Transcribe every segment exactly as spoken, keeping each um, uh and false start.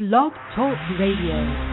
Blog Talk Radio.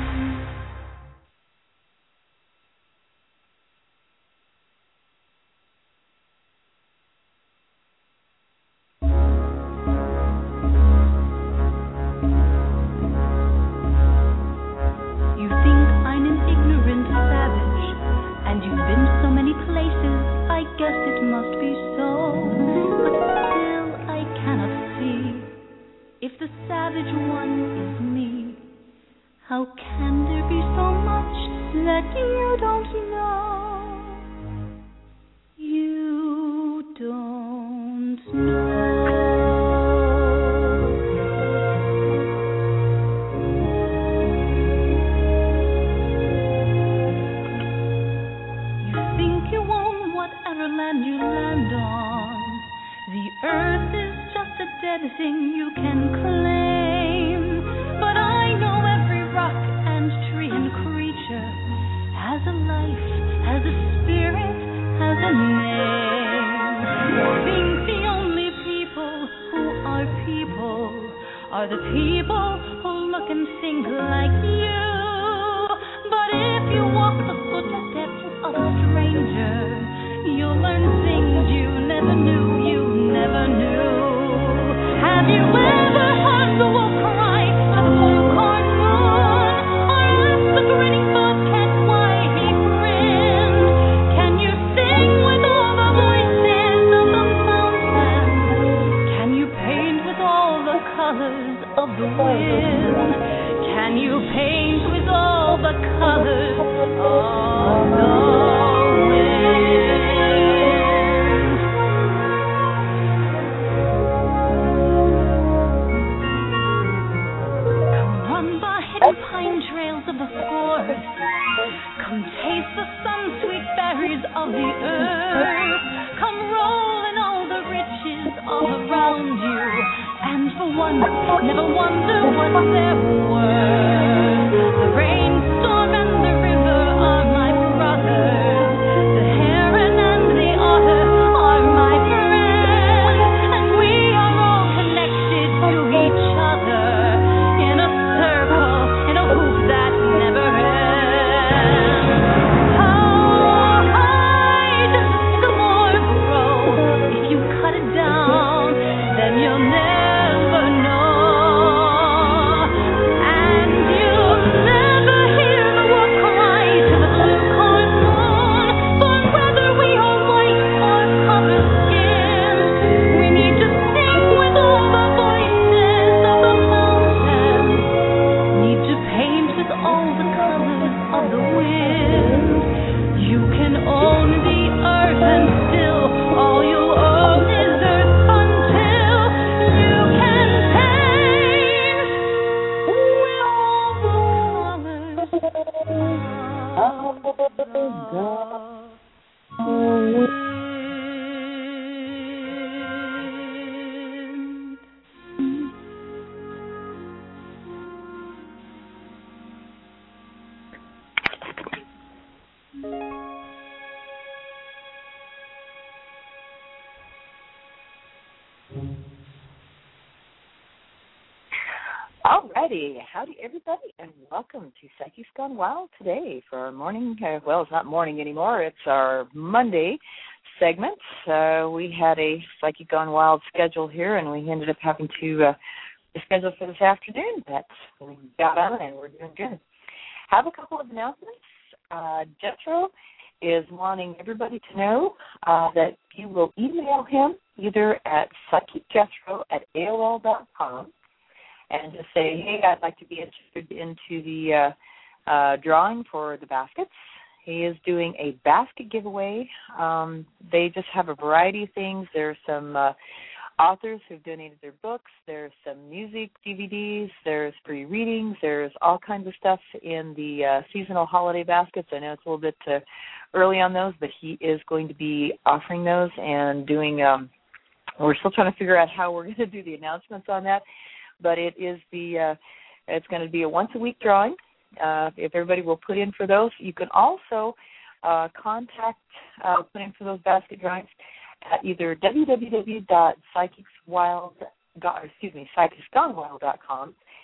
Alrighty, howdy everybody, and welcome to Psyche's Gone Wild today for our morning, uh, well, it's not morning anymore, it's our Monday segment. Uh, we had a Psyche Gone Wild schedule here, and we ended up having to uh, reschedule for this afternoon, but we got on and we're doing good. Have a couple of announcements. Uh, Jethro is wanting everybody to know uh, that you will email him either at psychicjethro at A O L dot com and just say, hey, I'd like to be entered into the uh, uh, drawing for the baskets. He is doing a basket giveaway. Um, they just have a variety of things. There are some uh, authors who've donated their books. There's some music D V Ds. There's free readings. There's all kinds of stuff in the uh, seasonal holiday baskets. I know it's a little bit uh, early on those, but he is going to be offering those and doing um, – we're still trying to figure out how we're going to do the announcements on that. But it is the uh, it's going to be a once a week drawing. Uh, if everybody will put in for those, you can also uh, contact uh, put in for those basket drawings at either w w w dot psychics wild excuse me psychics gone wild dot com,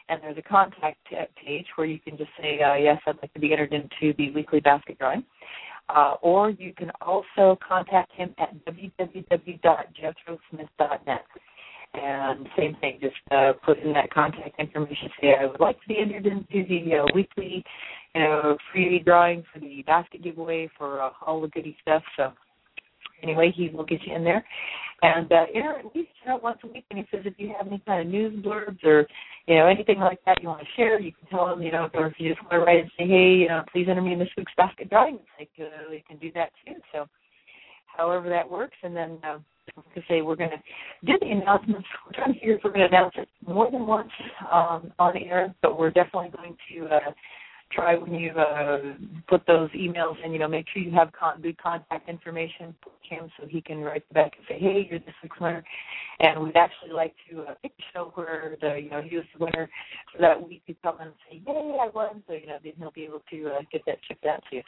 and there's a contact page where you can just say, uh, yes, I'd like to be entered into the weekly basket drawing. Uh, or you can also contact him at w w w dot jethro smith dot net. And same thing, just uh, put in that contact information. Say, I would like to be entered into the uh, weekly, you know, free drawing for the basket giveaway for uh, all the goodie stuff. So anyway, he will get you in there. And uh, enter at least you know, once a week. And he says if you have any kind of news blurbs or, you know, anything like that you want to share, you can tell him, you know, or if you just want to write and say, hey, you know, please enter me in this week's basket drawing, it's like uh, you can do that too. So however that works. And then, uh, like I say, we're going to do the announcements. We're trying to figure if we're going to announce it more than once um, on air, but we're definitely going to uh, try when you uh, put those emails in, you know, make sure you have con- good contact information for him so he can write back and say, hey, you're this week's winner. And we'd actually like to uh, pick a show where, the, you know, he was the winner for that week. He'd come in and say, yay, I won. So, you know, then he'll be able to uh, get that shipped out to you.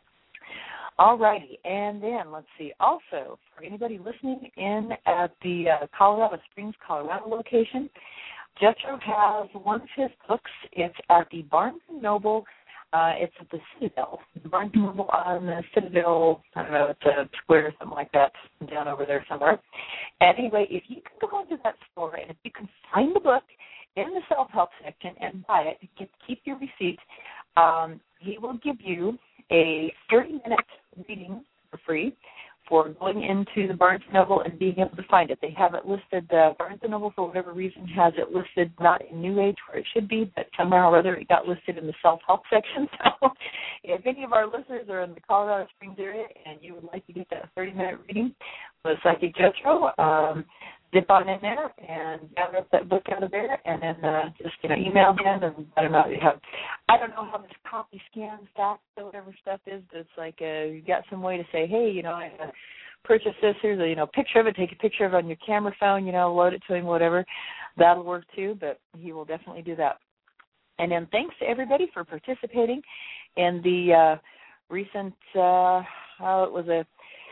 All righty, and then let's see. Also, for anybody listening in at the uh, Colorado Springs, Colorado location, Jethro has one of his books. It's at the Barnes and Noble. Uh, it's at the Citadel. The Barnes and Noble on the Citadel, I don't know, it's a square or something like that, down over there somewhere. And anyway, if you can go into that store and if you can find the book in the self-help section and buy it, get, keep your receipt, um, he will give you a thirty-minute reading for free for going into the Barnes and Noble and being able to find it. They have it listed, uh, Barnes and Noble, for whatever reason, has it listed not in New Age where it should be, but somehow or other it got listed in the self-help section. So if any of our listeners are in the Colorado Springs area and you would like to get that thirty-minute reading with Psychic Jethro, um, dip on in there and gather up that book out of there, and then uh, just you know email him and I don't know you have I don't know how much copy scan stack or whatever stuff is, but it's like uh, you got some way to say, hey, you know, I uh, purchased this. Here's a you know picture of it. Take a picture of it on your camera phone. You know, load it to him, whatever. That'll work too. But he will definitely do that. And then thanks to everybody for participating in the uh, recent. Uh, oh, it was a.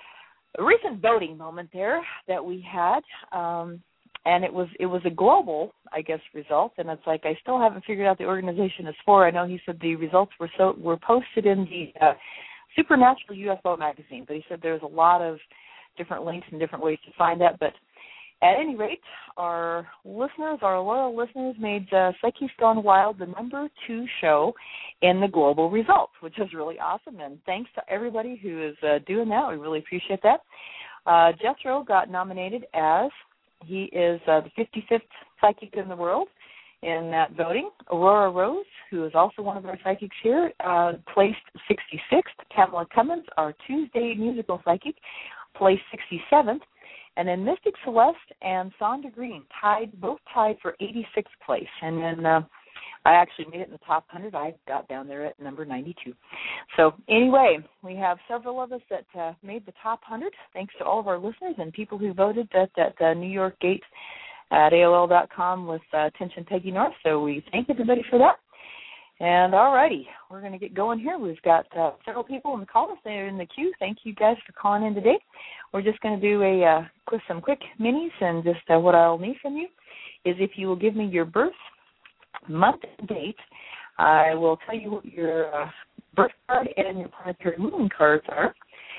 A recent voting moment there that we had, um, and it was it was a global, I guess, result. And it's like I still haven't figured out the organization it's for. I know he said the results were so were posted in the uh, Supernatural U F O magazine, but he said there's a lot of different links and different ways to find that. But at any rate, our listeners, our loyal listeners, made uh, Psyche's Gone Wild the number two show in the global results, which is really awesome. And thanks to everybody who is uh, doing that. We really appreciate that. Uh, Jethro got nominated as he is uh, the fifty-fifth psychic in the world in that voting. Aurora Rose, who is also one of our psychics here, uh, placed sixty-sixth. Pamela Cummins, our Tuesday musical psychic, placed sixty-seventh. And then Mystic Celeste and Sonda Green tied, both tied for eighty-sixth place. And then uh, I actually made it in the top one hundred. I got down there at number ninety-two. So anyway, we have several of us that uh, made the top one hundred, thanks to all of our listeners and people who voted at that uh, New York Gate at A O L dot com with uh, Attention Peggy North. So we thank everybody for that. And all righty, we're going to get going here. We've got uh, several people in the call. They're in the queue. Thank you guys for calling in today. We're just going to do a uh, quick, some quick minis, and just uh, what I'll need from you is if you will give me your birth month and date. I will tell you what your uh, birth card and your planetary moon cards are,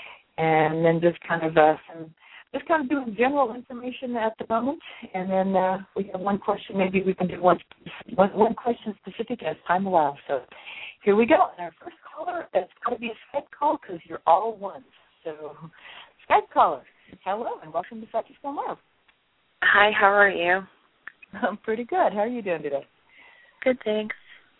and then just kind of uh, some, just kind of doing general information at the moment, and then uh, we have one question. Maybe we can do one, one, one question specific as time allows. So here we go. And our first caller, it's got to be a Skype call because you're all ones. So Skype caller, hello, and welcome to Psychic Gone Wild. Hi, how are you? I'm pretty good. How are you doing today? Good, thanks.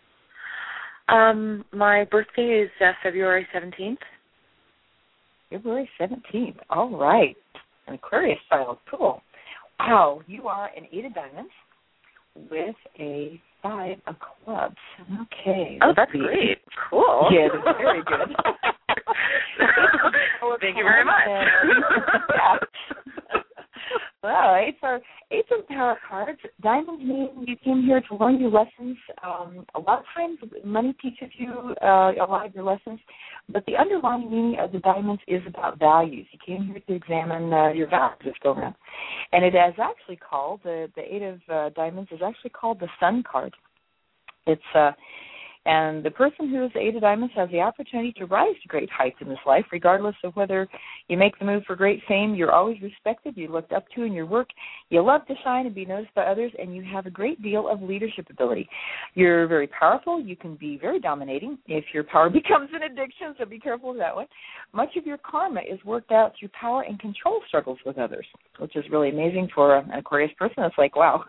Um, my birthday is uh, February seventeenth. February seventeenth. All right. An Aquarius style. Cool. Wow, you are an eight of diamonds with a five of clubs. Okay. Oh, that's great. Cool. Yeah, that's very good. Thank you very much. Yeah. Well, eights are eights are tarot cards. Diamonds mean you came here to learn your lessons. Um, a lot of times, money teaches you uh, a lot of your lessons, but the underlying meaning of the diamonds is about values. You came here to examine uh, your values this go around, and it is actually called the the eight of uh, diamonds is actually called the Sun card. It's uh, and the person who is the Eight of Diamonds has the opportunity to rise to great heights in this life, regardless of whether you make the move for great fame. You're always respected, you're looked up to in your work, you love to shine and be noticed by others, and you have a great deal of leadership ability. You're very powerful, you can be very dominating if your power becomes an addiction, so be careful of that one. Much of your karma is worked out through power and control struggles with others, which is really amazing for an Aquarius person. It's like, wow.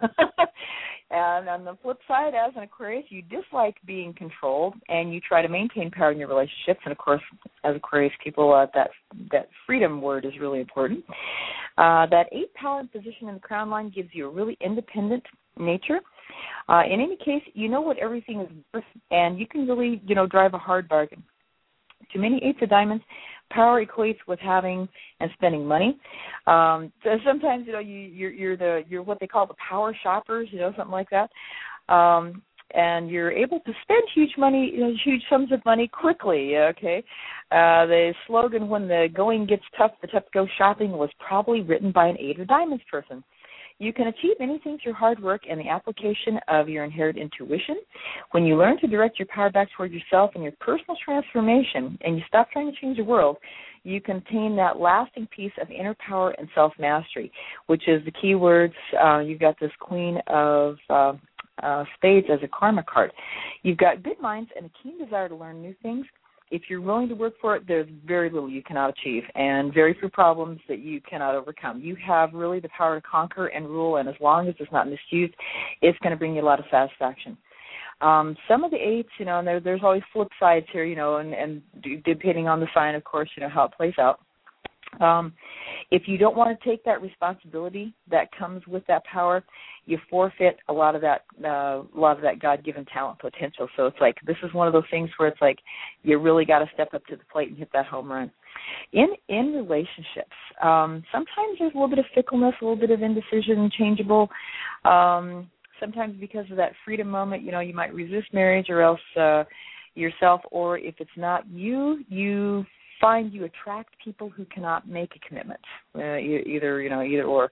And on the flip side, as an Aquarius, you dislike being controlled, and you try to maintain power in your relationships. And, of course, as Aquarius people, uh, that that freedom word is really important. Uh, that eight power position in the crown line gives you a really independent nature. Uh, in any case, you know what everything is worth, and you can really, you know, drive a hard bargain. To many Eights of Diamonds, power equates with having and spending money. Um, so sometimes, you know, you, you're, you're the you're what they call the power shoppers, you know, something like that. Um, and you're able to spend huge money, you know, huge sums of money quickly. Okay, uh, the slogan "When the going gets tough, the tough go shopping" was probably written by an Eight of Diamonds person. You can achieve anything through hard work and the application of your inherent intuition. When you learn to direct your power back toward yourself and your personal transformation, and you stop trying to change the world, you can attain that lasting piece of inner power and self-mastery, which is the key words. Uh, you've got this Queen of uh, uh, Spades as a karma card. You've got good minds and a keen desire to learn new things. If you're willing to work for it, there's very little you cannot achieve and very few problems that you cannot overcome. You have really the power to conquer and rule, and as long as it's not misused, it's going to bring you a lot of satisfaction. Um, some of the eights, you know, and there, there's always flip sides here, you know, and, and depending on the sign, of course, you know, how it plays out. Um, if you don't want to take that responsibility that comes with that power, you forfeit a lot of that, uh, a lot of that God-given talent potential. So it's like this is one of those things where it's like you really got to step up to the plate and hit that home run. In in relationships, um, sometimes there's a little bit of fickleness, a little bit of indecision, changeable. Um, sometimes because of that freedom moment, you know, you might resist marriage or else uh, yourself, or if it's not you, you find you attract people who cannot make a commitment, uh, either, you know, either or.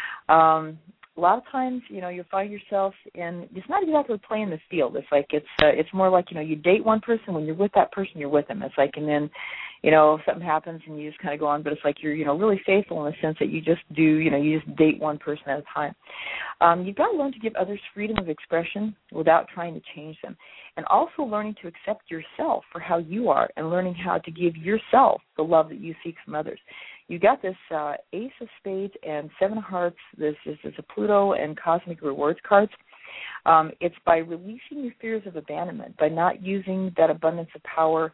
Um, a lot of times, you know, you'll find yourself in, it's not exactly playing the field. It's like, it's uh, it's more like, you know, you date one person. When you're with that person, you're with them. It's like, and then, you know, something happens and you just kind of go on, but it's like you're, you know, really faithful in the sense that you just do, you know, you just date one person at a time. Um, you've got to learn to give others freedom of expression without trying to change them. And also learning to accept yourself for how you are and learning how to give yourself the love that you seek from others. You got this uh, Ace of Spades and Seven of Hearts. This is, this is a Pluto and Cosmic Rewards cards. Um, it's by releasing your fears of abandonment, by not using that abundance of power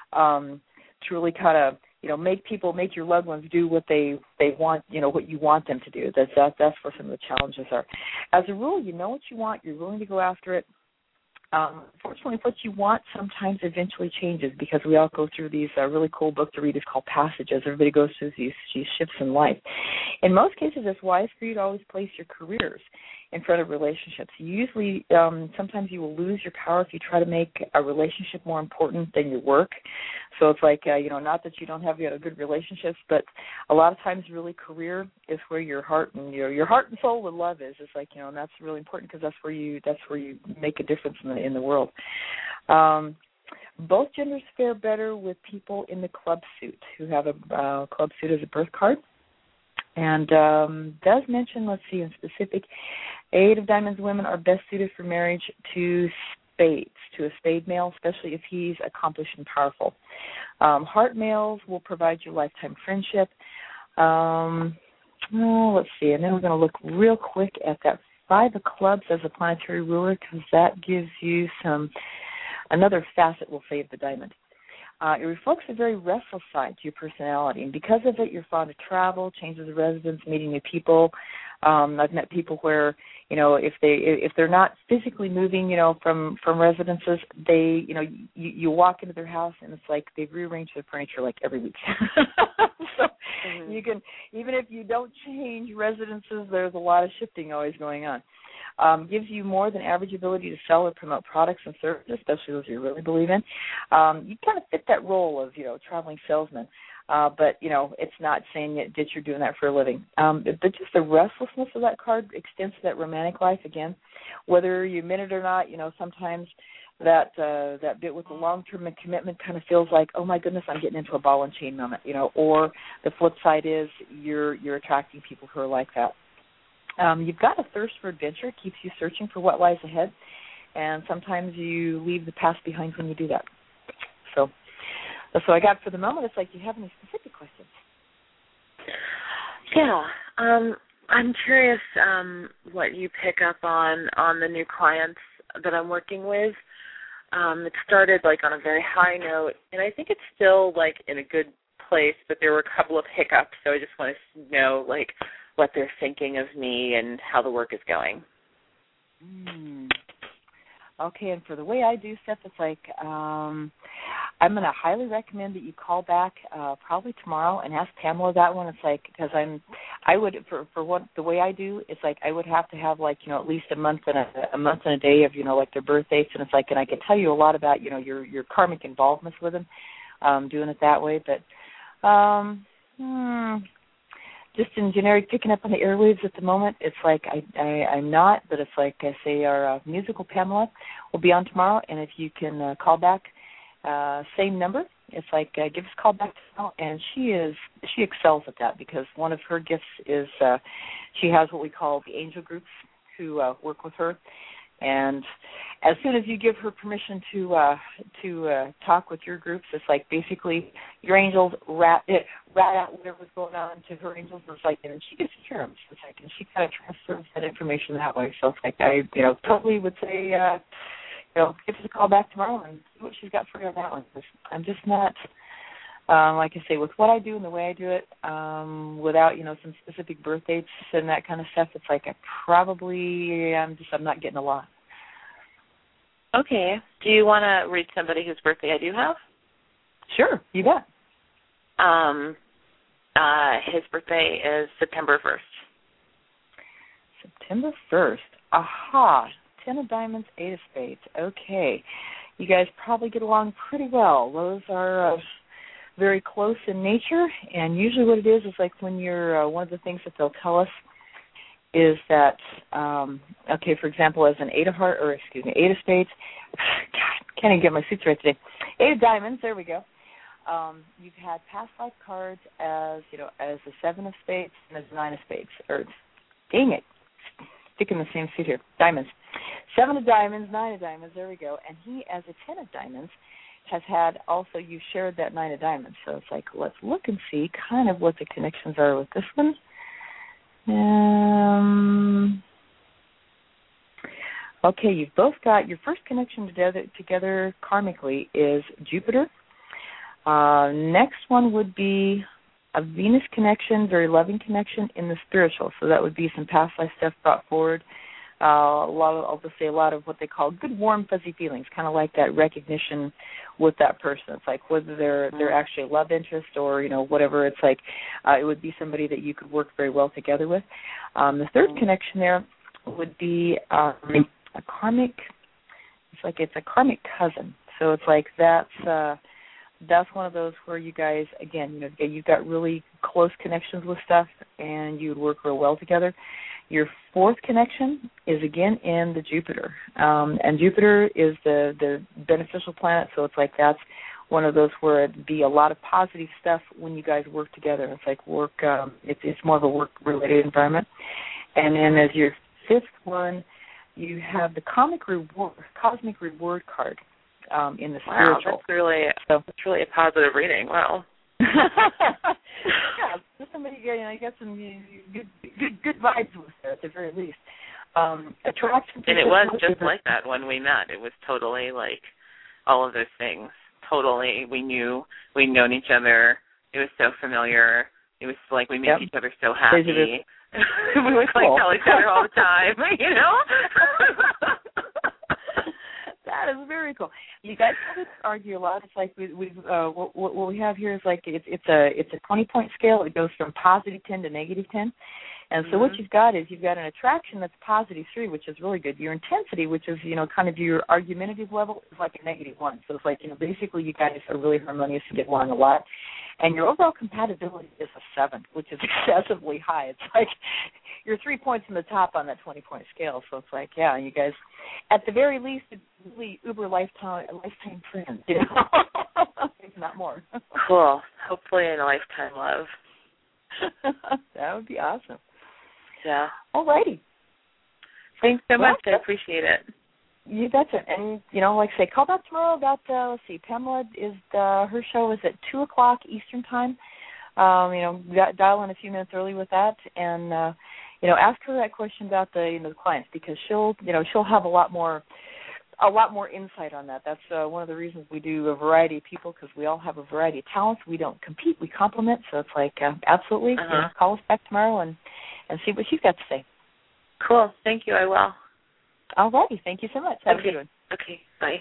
um, to really kind of, you know, make people, make your loved ones do what they, they want, you know, what you want them to do. That's, that, that's where some of the challenges are. As a rule, you know what you want. You're willing to go after it. Um, unfortunately, what you want sometimes eventually changes because we all go through these uh, really cool book to read. It's called Passages. Everybody goes through these, these shifts in life. In most cases, it's wise for you to always place your careers in front of relationships. You usually, um, sometimes you will lose your power if you try to make a relationship more important than your work. So it's like, uh, you know, not that you don't have you know, good relationships, but a lot of times really career is where your heart and your your heart and soul and love is. It's like, you know, and that's really important because that's where you that's where you make a difference in the in the world. Um, both genders fare better with people in the club suit who have a uh, club suit as a birth card. And um, does mention, let's see, in specific, Eight of Diamonds women are best suited for marriage to spades, to a spade male, especially if he's accomplished and powerful. Um, heart males will provide you lifetime friendship. Um, oh, let's see, and then we're going to look real quick at that Five of Clubs as a planetary ruler because that gives you some another facet, we'll say, of the diamond. Uh, it reflects a very restless side to your personality, and because of it, you're fond of travel, changes of residence, meeting new people. Um, I've met people where, you know, if they if they're not physically moving, you know, from, from residences, they, you know, you, you walk into their house and it's like they've rearranged their furniture like every week. So mm-hmm. you can, even if you don't change residences, there's a lot of shifting always going on. Um, gives you more than average ability to sell or promote products and services, especially those you really believe in. Um, you kind of fit that role of, you know, traveling salesman. Uh, but, you know, it's not saying that, that you're doing that for a living. Um, but just the restlessness of that card extends to that romantic life again. Whether you admit it or not, you know, sometimes that uh, that bit with the long-term commitment kind of feels like, oh, my goodness, I'm getting into a ball and chain moment, you know, or the flip side is you're you're attracting people who are like that. Um, you've got a thirst for adventure, keeps you searching for what lies ahead, and sometimes you leave the past behind when you do that. So that's what I got for the moment. It's like, do you have any specific questions? Yeah. Um, I'm curious um, what you pick up on on the new clients that I'm working with. Um, it started, like, on a very high note, and I think it's still, like, in a good place, but there were a couple of hiccups, so I just want to know, like, what they're thinking of me and how the work is going. Mm. Okay, and for the way I do stuff, it's like um, I'm going to highly recommend that you call back uh, probably tomorrow and ask Pamela that one. It's like, because I'm, I would, for for what the way I do, it's like I would have to have like, you know, at least a month and a, a month and a day of, you know, like their birth dates, and it's like, and I can tell you a lot about, you know, your your karmic involvements with them, um, doing it that way, but um, hmm, just in generic picking up on the airwaves at the moment, it's like I, I, I'm not, but it's like I say our uh, musical Pamela will be on tomorrow, and if you can uh, call back, uh, same number, it's like uh, give us a call back tomorrow, and she is, she excels at that because one of her gifts is uh, she has what we call the angel groups who uh, work with her. And as soon as you give her permission to uh, to uh, talk with your groups, it's like basically your angels rat it, rat out whatever's going on to her angels. It's like, and she gets to hear them. So it's like, and she kind of transfers that information that way. So it's like I, you know, totally would say, uh, you know, give us a call back tomorrow and see what she's got for you on that one. I'm just not. Um, like I say, with what I do and the way I do it, um, without, you know, some specific birth dates and that kind of stuff, it's like I probably, I'm just, I'm not getting a lot. Okay. Do you want to read somebody whose birthday I do have? Sure, you bet. Um, uh, his birthday is September first. September first. Aha. Ten of diamonds, eight of spades. Okay. You guys probably get along pretty well. Those are... Uh, very close in nature, and usually what it is is like when you're, uh, one of the things that they'll tell us is that, um, okay, for example, as an eight of heart, or excuse me, eight of spades, God, can't even get my suits right today, eight of diamonds, there we go. Um, you've had past life cards as, you know, as a seven of spades and as a nine of spades, or dang it, sticking the same suit here, diamonds. Seven of diamonds, nine of diamonds, there we go, and he as a ten of diamonds has had also, you shared that nine of diamonds. So it's like, let's look and see kind of what the connections are with this one. Um, okay, you've both got, your first connection together, together karmically is Jupiter. Uh, next one would be a Venus connection, very loving connection in the spiritual. So that would be some past life stuff brought forward. Uh, a lot of, I'll just say a lot of what they call good, warm, fuzzy feelings, kind of like that recognition with that person. It's like whether they're they're actually a love interest or, you know, whatever. It's like uh, it would be somebody that you could work very well together with. Um, the third connection there would be um, a karmic. It's like it's a karmic cousin. So it's like that's uh, that's one of those where you guys, again, you know, you've got really close connections with stuff, and you would work real well together. Your fourth connection is, again, in the Jupiter. Um, and Jupiter is the, the beneficial planet, so it's like that's one of those where it'd be a lot of positive stuff when you guys work together. It's like work, um, it's, it's more of a work-related environment. And then as your fifth one, you have the cosmic reward, cosmic reward card um, in the spiritual. Wow, that's really, so, that's really a positive reading. Wow. Yeah, just somebody, you know, you got some good, good, good vibes with her at the very least. Um, attraction. And it was just like that when we met. It was totally like all of those things. Totally, we knew, we'd known each other. It was so familiar. It was like we made yep. each other so happy. We would like tell each other all the time, you know. That is very cool. You guys kind of argue a lot. It's like we, we've uh, what, what we have here is like it's it's a it's a twenty point scale. It goes from positive ten to negative ten, And so mm-hmm. what you've got is you've got an attraction that's positive three, which is really good. Your intensity, which is, you know, kind of your argumentative level, is like a negative one. So it's like, you know, basically you guys are really harmonious and get along a lot. And your overall compatibility is a seven, which is excessively high. It's like you're three points from the top on that twenty-point scale. So it's like, yeah, you guys, at the very least, it's really uber lifetime lifetime friends, you know, if not more. Cool. Hopefully in a lifetime love. That would be awesome. Yeah. All righty. Thanks so well, much. I appreciate it. You betcha. And, you know, like I say, call back tomorrow about, uh, let's see, Pamela, is the, her show is at two o'clock Eastern time. Um, you know, dial in a few minutes early with that. And, uh, you know, ask her that question about the, you know, the clients, because she'll, you know, she'll have a lot more, a lot more insight on that. That's uh, one of the reasons we do a variety of people, because we all have a variety of talents. We don't compete, we complement. So it's like, uh, absolutely, uh-huh. you know, call us back tomorrow and, and see what she's got to say. Cool. Thank you. I will. All righty. Thank you so much. Have okay. a good one. Okay. Bye.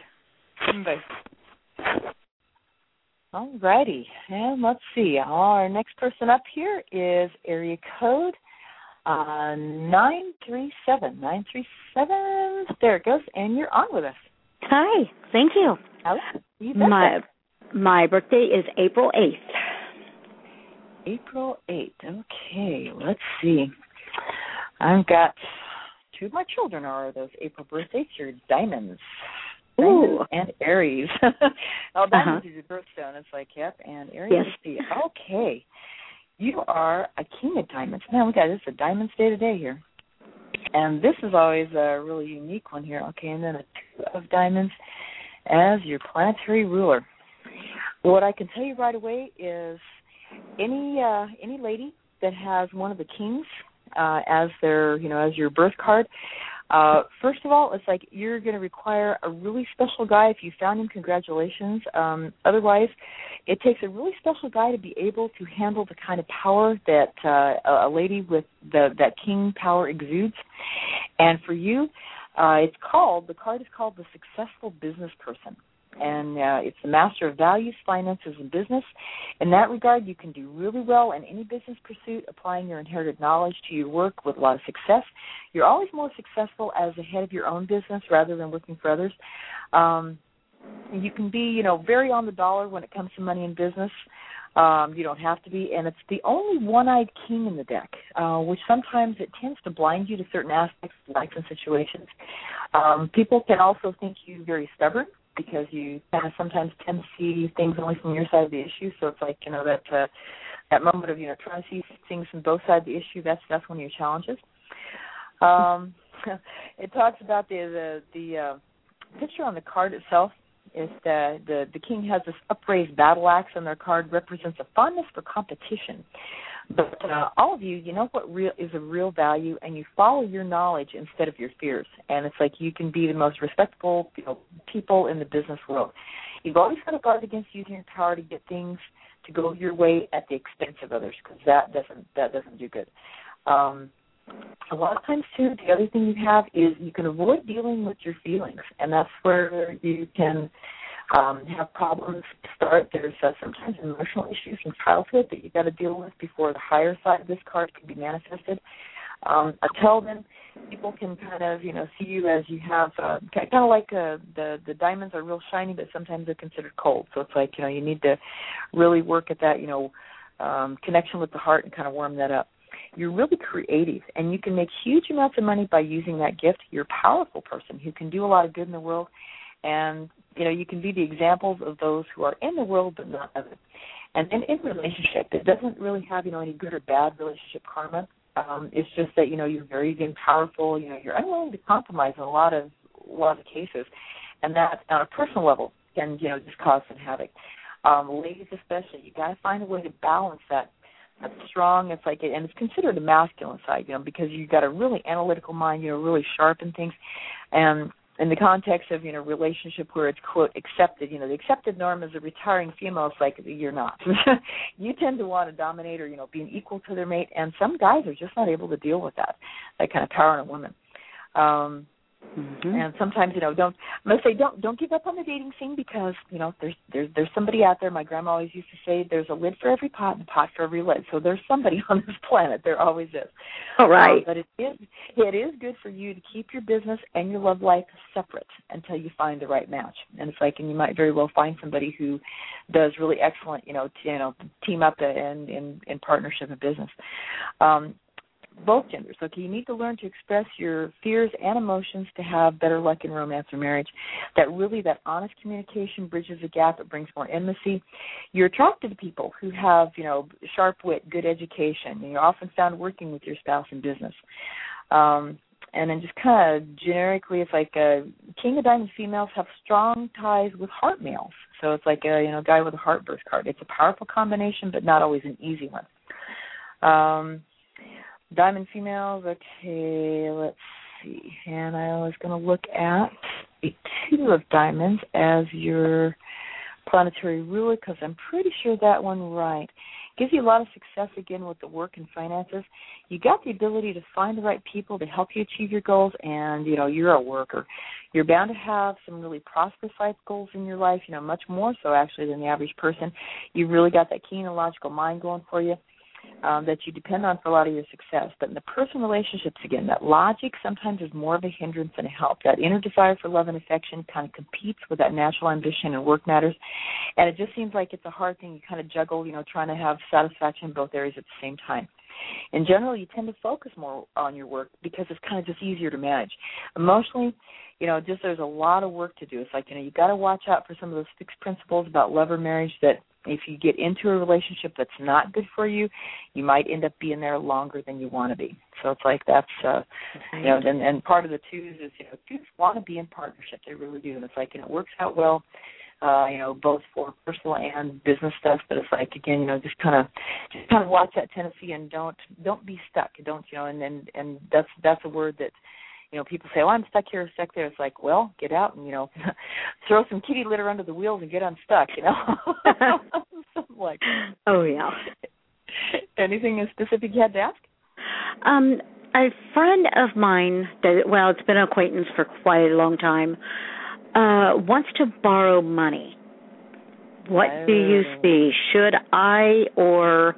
Bye. All righty. And let's see. Our next person up here is area code uh, nine three seven. nine three seven. There it goes. And you're on with us. Hi. Thank you. Hello. You bet. My, my birthday is April eighth. April eighth. Okay. Let's see. I've got two of my children are those April birthdays. Your diamonds. Diamonds Ooh. And Aries. Oh, diamonds uh-huh. is your birthstone. It's like, yep, and Aries yes. is the, okay. You are a king of diamonds. Man, look at this, a diamonds day today here. And this is always a really unique one here. Okay, and then a two of diamonds as your planetary ruler. What I can tell you right away is any uh, any lady that has one of the kings uh, as their, you know, as your birth card, Uh, first of all, it's like you're going to require a really special guy. If you found him, congratulations. Um, otherwise, it takes a really special guy to be able to handle the kind of power that uh, a lady with the, that king power exudes. And for you, uh, it's called, the card is called the Successful Business Person. And uh, it's the master of values, finances, and business. In that regard, you can do really well in any business pursuit, applying your inherited knowledge to your work with a lot of success. You're always more successful as the head of your own business rather than working for others. Um, you can be, you know, very on the dollar when it comes to money and business. Um, you don't have to be, and it's the only one-eyed king in the deck, uh, which sometimes it tends to blind you to certain aspects of life and situations. Um, people can also think you very stubborn, because you kind of sometimes tend to see things only from your side of the issue. So it's like, you know, that uh, that moment of, you know, trying to see things from both sides of the issue, that's that's one of your challenges. Um, it talks about the the, the uh, picture on the card itself. Is the, the the king has this upraised battle axe on their card, represents a fondness for competition. But uh, all of you, you know what real is of real value, and you follow your knowledge instead of your fears. And it's like you can be the most respectable, you know, people in the business world. You've always got to guard against using your power to get things to go your way at the expense of others, because that doesn't that doesn't do good. Um, a lot of times, too, the other thing you have is you can avoid dealing with your feelings, and that's where you can um, have problems start. There's uh, sometimes emotional issues from childhood that you've got to deal with before the higher side of this card can be manifested. Um, until then, people can kind of, you know, see you as you have, uh, kind of like uh, the, the diamonds are real shiny, but sometimes they're considered cold. So it's like, you know, you need to really work at that, you know, um, connection with the heart and kind of warm that up. You're really creative, and you can make huge amounts of money by using that gift. You're a powerful person who can do a lot of good in the world, and, you know, you can be the examples of those who are in the world but not of it. And then in relationship, it doesn't really have, you know, any good or bad relationship karma. Um, it's just that, you know, you're very again, powerful. You know, you're unwilling to compromise in a lot of a lot of cases, and that on a personal level can, you know, just cause some havoc. Um, ladies especially, you got to find a way to balance that. That's strong. It's like, and it's considered a masculine side, you know, because you've got a really analytical mind, you know, really sharp in things. And in the context of, you know, relationship where it's, quote, accepted, you know, the accepted norm as a retiring female is like, you're not. You tend to want to dominate or, you know, be an equal to their mate, and some guys are just not able to deal with that, that kind of power in a woman. Um, Mm-hmm. And sometimes, you know, don't I'm gonna say don't don't give up on the dating scene because, you know, there's there's there's somebody out there. My grandma always used to say there's a lid for every pot and a pot for every lid. So there's somebody on this planet. There always is. All right. Um, but it is it is good for you to keep your business and your love life separate until you find the right match. And it's like, and you might very well find somebody who does really excellent, you know, t- you know, team up in in, in partnership and business. Um, both genders. Okay, you need to learn to express your fears and emotions to have better luck in romance or marriage. That really, that honest communication bridges the gap. It brings more intimacy. You're attracted to people who have, you know, sharp wit, good education. And you're often found working with your spouse in business. Um, and then just kind of generically, it's like a King of Diamonds females have strong ties with heart males. So it's like a, you know, guy with a heartburst card. It's a powerful combination, but not always an easy one. Um, Diamond females, okay, let's see. And I was going to look at the two of diamonds as your planetary ruler because I'm pretty sure that one right. Gives you a lot of success, again, with the work and finances. You got the ability to find the right people to help you achieve your goals, and, you know, you're a worker. You're bound to have some really prosperous life goals in your life, you know, much more so, actually, than the average person. You've really got that keen and logical mind going for you. Um, that you depend on for a lot of your success. But in the personal relationships, again, that logic sometimes is more of a hindrance than a help. That inner desire for love and affection kind of competes with that natural ambition and work matters. And it just seems like it's a hard thing. You kind of juggle, you know, trying to have satisfaction in both areas at the same time. In general, you tend to focus more on your work because it's kind of just easier to manage. Emotionally, you know, just there's a lot of work to do. It's like, you know, you got to watch out for some of those fixed principles about love or marriage that if you get into a relationship that's not good for you, you might end up being there longer than you want to be. So it's like that's, uh, you know, and, and part of the twos is, you know, twos want to be in partnership. They really do. And it's like, you know, it works out well, uh, you know, both for personal and business stuff. But it's like, again, you know, just kind of, just kind of watch that tendency and don't, don't be stuck. Don't, you know, and and, and that's that's a word that, you know, people say, oh, I'm stuck here, stuck there. It's like, well, get out and, you know, throw some kitty litter under the wheels and get unstuck, you know. Something like that. Oh, yeah. Anything specific you had to ask? Um, a friend of mine, that, well, it's been an acquaintance for quite a long time, uh, wants to borrow money. What oh. do you see? Should I or...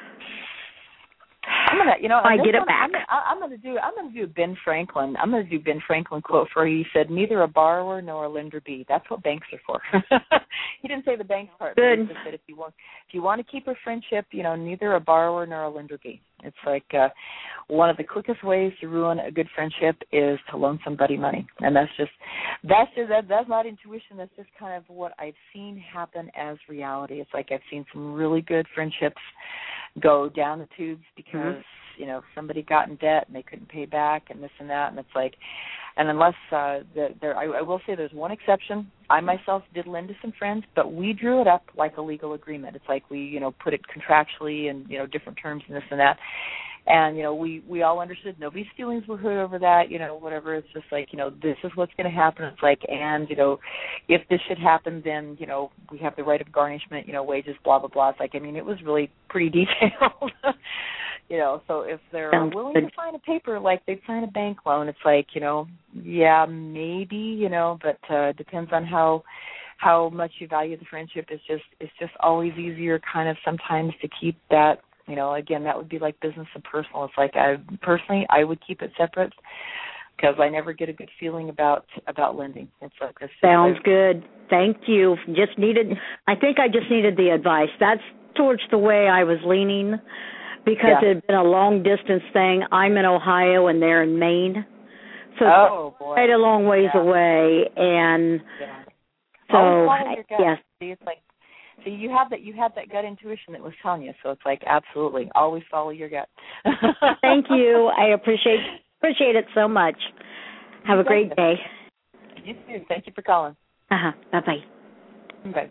I'm gonna, you know, I get it one, back. I'm, I'm gonna do, I'm gonna do Ben Franklin. I'm gonna do Ben Franklin quote for you. He said, "Neither a borrower nor a lender be." That's what banks are for. He didn't say the banks part. Good. But he just said if you want, if you want to keep a friendship, you know, neither a borrower nor a lender be. It's like uh, one of the quickest ways to ruin a good friendship is to loan somebody money, and that's just, that's just that, that's not intuition. That's just kind of what I've seen happen as reality. It's like I've seen some really good friendships go down the tubes because, mm-hmm. you know, somebody got in debt and they couldn't pay back and this and that. And it's like, and unless uh, the, there, I, I will say there's one exception. I myself did lend to some friends, but we drew it up like a legal agreement. It's like we, you know, put it contractually and, you know, different terms and this and that. And, you know, we, we all understood nobody's feelings were hurt over that, you know, whatever. It's just like, you know, this is what's going to happen. It's like, and, you know, if this should happen, then, you know, we have the right of garnishment, you know, wages, blah, blah, blah. It's like, I mean, it was really pretty detailed, you know. So if they're Sounds willing good. to sign a paper like they'd sign a bank loan, it's like, you know, yeah, maybe, you know, but uh, it depends on how how much you value the friendship. It's just, it's just always easier kind of sometimes to keep that. You know, again, that would be like business and personal. It's like I personally, I would keep it separate because I never get a good feeling about about lending. It's like this. Sounds like, good. Thank you. Just needed. I think I just needed the advice. That's towards the way I was leaning because yeah. it had been a long distance thing. I'm in Ohio and they're in Maine, so oh, it's boy. quite a long ways yeah. away. And yeah. so, follow your gut. yes. See, it's like. So you have that you had that gut intuition that was telling you. So it's like absolutely always follow your gut. Thank you. I appreciate appreciate it so much. Have a great day. You too. Thank you for calling. Uh-huh. Bye-bye. Bye.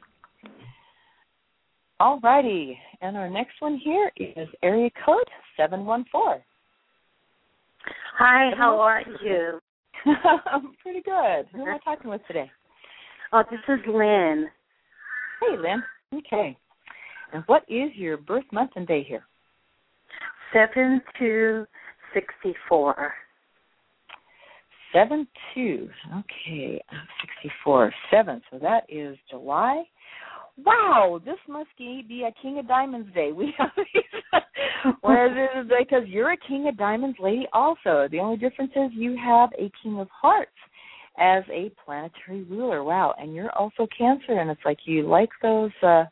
All righty. And our next one here is area code seven one four. Hi, how are you? I'm pretty good. Who am I talking with today? Oh, this is Lynn. Hey, Lynn. Okay. And what is your birth month and day here? seven two sixty-four. seven two. Okay, sixty-four. seven. So that is July. Wow, this must be a King of Diamonds day. We have whereas it is because you're a King of Diamonds lady also. The only difference is you have a King of Hearts as a planetary ruler. Wow, and you're also Cancer, and it's like you like those. Uh,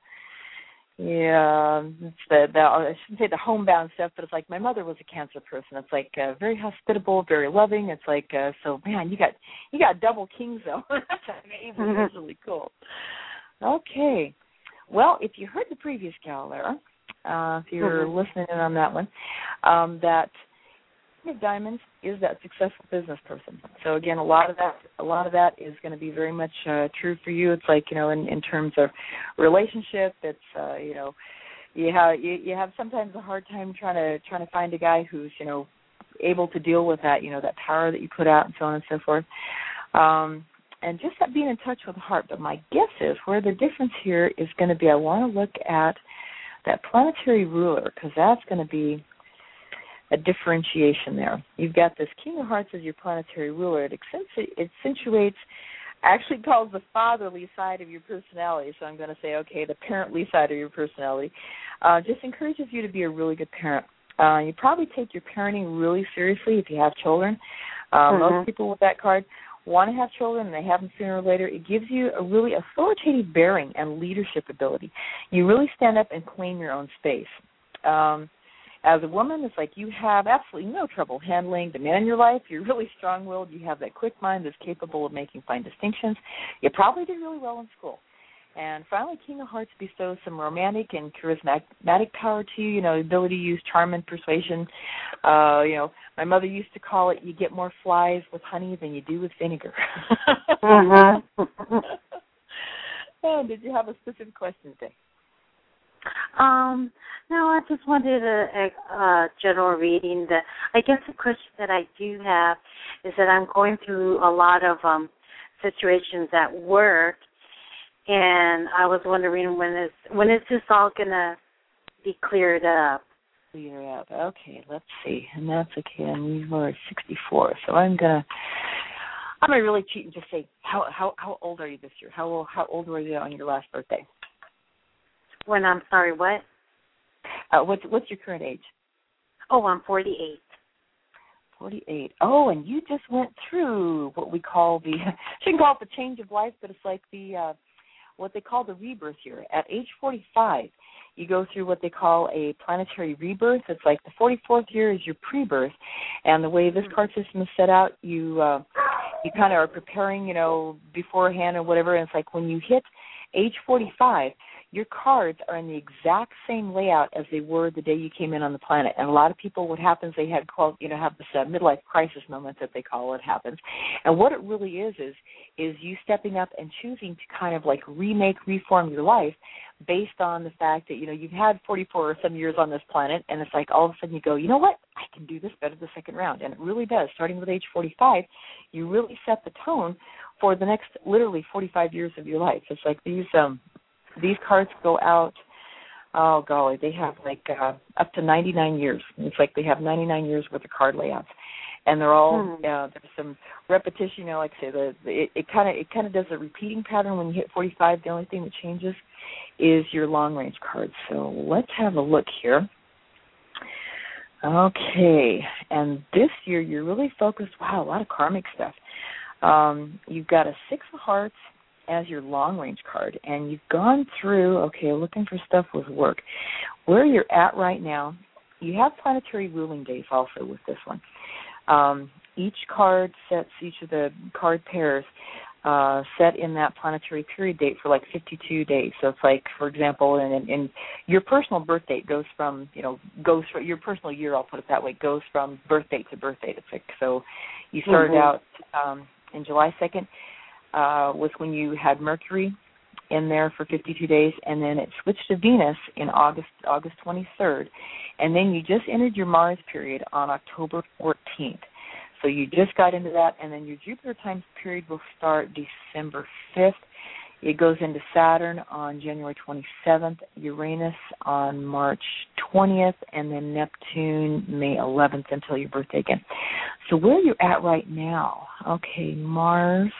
Yeah, it's the, the I shouldn't say the homebound stuff, but it's like my mother was a Cancer person. It's like uh, very hospitable, very loving. It's like uh, so, man, you got you got double kings though. That's amazing. That's really cool. Okay, well, if you heard the previous gal there, uh, if you're mm-hmm. listening in on that one, um, that King of Diamonds is that successful business person. So again, a lot of that, a lot of that is going to be very much uh, true for you. It's like, you know, in, in terms of relationship, it's uh, you know, you have you, you have sometimes a hard time trying to trying to find a guy who's, you know, able to deal with that, you know, that power that you put out and so on and so forth. Um, and just that being in touch with the heart. But my guess is where the difference here is going to be. I want to look at that planetary ruler, because that's going to be a differentiation there. You've got this King of Hearts as your planetary ruler. It accentuates, actually calls the fatherly side of your personality. So I'm going to say, okay, the parently side of your personality. Uh, just encourages you to be a really good parent. Uh, you probably take your parenting really seriously if you have children. Uh, mm-hmm. Most people with that card want to have children, and they have them sooner or later. It gives you a really authoritative bearing and leadership ability. You really stand up and claim your own space. Um, As a woman, it's like you have absolutely no trouble handling the man in your life. You're really strong-willed. You have that quick mind that's capable of making fine distinctions. You probably did really well in school. And finally, King of Hearts bestows some romantic and charismatic power to you, you know, the ability to use charm and persuasion. Uh, you know, my mother used to call it, you get more flies with honey than you do with vinegar. Mm-hmm. Oh, did you have a specific question today? Um, no, I just wanted a, a, a general reading. That I guess the question that I do have is that I'm going through a lot of um, situations at work, and I was wondering when is when is this all gonna be cleared up? Clear up. Okay, let's see. And that's okay. And you were sixty-four, so I'm gonna I'm gonna really cheat and just say how how how old are you this year? How how old were you on your last birthday? When I'm sorry, what? Uh, what's what's your current age? Oh, I'm forty-eight. forty-eight. Oh, and you just went through what we call the, I shouldn't call it the change of life, but it's like the, uh, what they call the rebirth year. At age forty-five, you go through what they call a planetary rebirth. It's like the forty-fourth year is your pre-birth, and the way this card system is set out, you uh, you kind of are preparing, you know, beforehand or whatever, and it's like when you hit age forty-five, your cards are in the exact same layout as they were the day you came in on the planet. And a lot of people, what happens, they had called, you know, have this uh, midlife crisis moment that they call it happens. And what it really is is is you stepping up and choosing to kind of like remake, reform your life based on the fact that, you know, you've had forty-four or some years on this planet, and it's like all of a sudden you go, you know what, I can do this better the second round. And it really does. Starting with age forty-five, you really set the tone for the next literally forty-five years of your life. It's like these um, these cards go out, oh, golly, they have like uh, up to ninety-nine years. It's like they have ninety-nine years worth of card layouts. And they're all, hmm. uh, there's some repetition, you know, like I say, the, it kind of it kind of does a repeating pattern when you hit forty-five. The only thing that changes is your long-range cards. So let's have a look here. Okay, and this year you're really focused, wow, a lot of karmic stuff. Um, you've got a Six of Hearts as your long-range card, and you've gone through, okay, looking for stuff with work. Where you're at right now, you have planetary ruling days also with this one. Um, each card sets, each of the card pairs uh, set in that planetary period date for like fifty-two days. So it's like, for example, in, in your personal birth date goes from, you know, goes from your personal year, I'll put it that way, goes from birth date to birth date. It's like, so you started mm-hmm. out um, in July second uh, was when you had Mercury in there for fifty-two days, and then it switched to Venus in August August twenty-third, and then you just entered your Mars period on October fourteenth. So you just got into that, and then your Jupiter times period will start December fifth. It goes into Saturn on January twenty-seventh, Uranus on March twentieth, and then Neptune May eleventh until your birthday again. So where you're at right now, okay, Mars,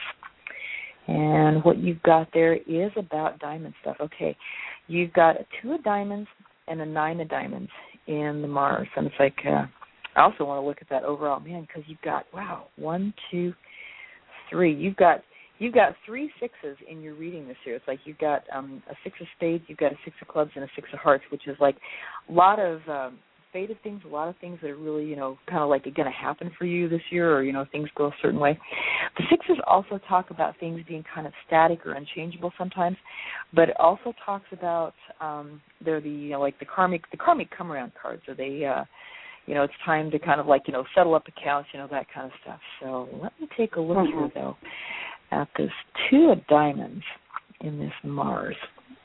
and what you've got there is about diamond stuff. Okay, you've got a two of diamonds and a nine of diamonds in the Mars. And it's like, uh, I also want to look at that overall, man, because you've got, wow, one, two, three. You've got You've got three sixes in your reading this year. It's like you've got um, a six of spades, you've got a six of clubs, and a six of hearts, which is like a lot of um, fated things, a lot of things that are really, you know, kind of like going to happen for you this year, or, you know, things go a certain way. The sixes also talk about things being kind of static or unchangeable sometimes, but it also talks about um, they're the, you know, like the karmic, the karmic come around cards. So they, uh, you know, it's time to kind of like, you know, settle up accounts, you know, that kind of stuff. So let me take a look mm-hmm. here, though, at this two of diamonds in this Mars.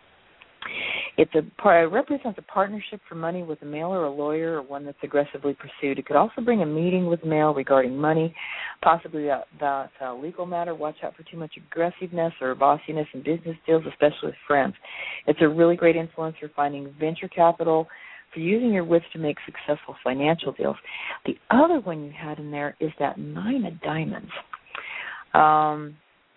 It's a it represents a partnership for money with a male or a lawyer, or one that's aggressively pursued. It could also bring a meeting with a male regarding money, possibly about, about a legal matter. Watch out for too much aggressiveness or bossiness in business deals, especially with friends. It's a really great influence for finding venture capital, for using your wits to make successful financial deals. The other one you had in there is that nine of diamonds. Um,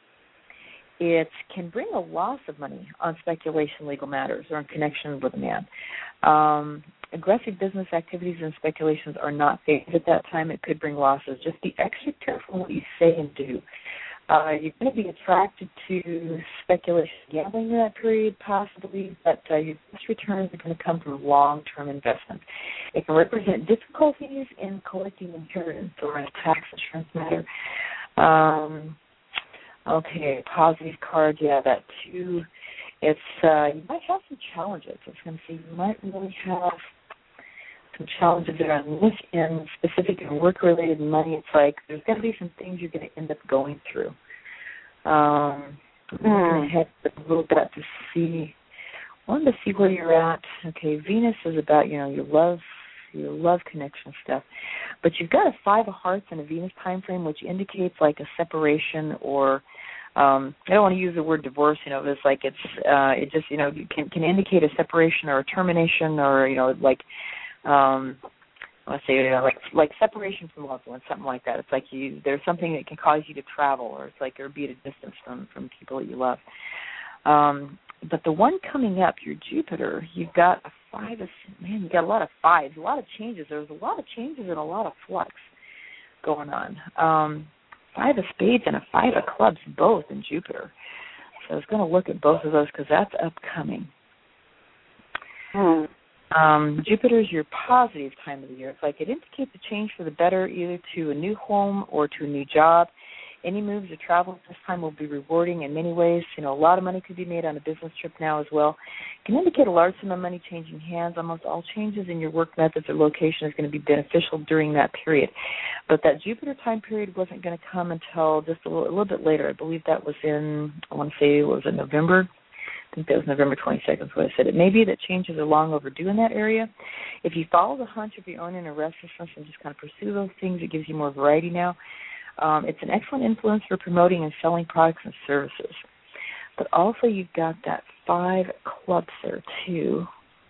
It can bring a loss of money on speculation, legal matters, or in connection with a man. Um, aggressive business activities and speculations are not favored at that time. It could bring losses. Just be extra careful what you say and do. Uh, you're going to be attracted to speculation, gambling in that period, possibly, but uh, your best returns are going to come from long-term investment. It can represent difficulties in collecting inheritance or in a tax insurance matter. Um, Okay, positive card, yeah, that too. It's, uh, you might have some challenges. I was going to say you might really have some challenges that are on this end, specific and work-related money. It's like there's going to be some things you're going to end up going through. Um, I'm going to head a little bit to see, I wanted to see where you're at. Okay, Venus is about, you know, your love, your love connection stuff. But you've got a five of hearts and a Venus time frame, which indicates like a separation, or um, I don't want to use the word divorce. You know, it's like it's uh, it just you know can can indicate a separation or a termination, or you know like um, let's say you know, like like separation from loved ones, something like that. It's like you there's something that can cause you to travel, or it's like or be at a distance from from people that you love. Um, But the one coming up, your Jupiter, you've got a five of, man, you've got a lot of fives, a lot of changes. There's a lot of changes and a lot of flux going on. Um, five of spades and a five of clubs, both in Jupiter. So I was going to look at both of those because that's upcoming. Hmm. Um, Jupiter is your positive time of the year. It's like it indicates a change for the better, either to a new home or to a new job. Any moves or travel at this time will be rewarding in many ways. You know, a lot of money could be made on a business trip now as well. It can indicate a large sum of money changing hands. Almost all changes in your work methods or location is going to be beneficial during that period. But that Jupiter time period wasn't going to come until just a little, a little bit later. I believe that was in, I want to say, what was it, November? I think that was November twenty-second is what I said. It may be that changes are long overdue in that area. If you follow the hunch of your own inner restlessness and just kind of pursue those things, it gives you more variety now. Um, it's an excellent influence for promoting and selling products and services. But also you've got that five clubs there, too.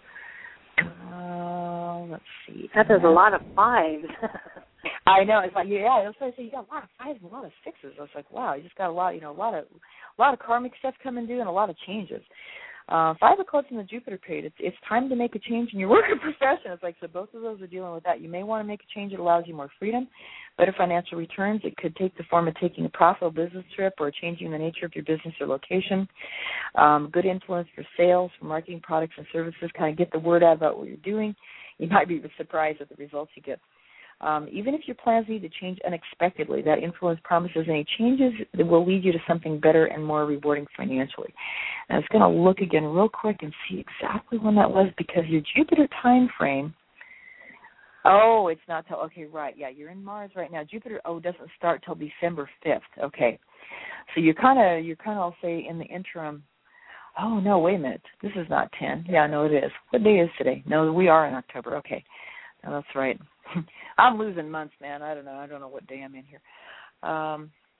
Uh, let's see. That is a lot of fives. I know. It's like, yeah, that's why I say you got a lot of fives and a lot of sixes. I was like, wow, you just got a lot, you know, a lot of, a lot of karmic stuff coming due and a lot of changes. Uh, five of clubs in the Jupiter period, it's, it's time to make a change in your work or profession. It's like, so both of those are dealing with that. You may want to make a change that allows you more freedom, better financial returns. It could take the form of taking a profitable business trip or changing the nature of your business or location. Um, good influence for sales, for marketing products and services, kind of get the word out about what you're doing. You might be surprised at the results you get. Um, even if your plans need to change unexpectedly, that influence promises any changes that will lead you to something better and more rewarding financially. And I was going to look again real quick and see exactly when that was, because your Jupiter time frame, oh, it's not till, okay, right, yeah, you're in Mars right now. Jupiter, oh, doesn't start till December fifth, okay. So you're kind of, you're kind of, I'll say, in the interim. Oh, no, wait a minute. This is not ten. Yeah, no, it is. What day is today? No, we are in October, okay. No, that's right. I'm losing months, man. I don't know. I don't know what day I'm in here. Um,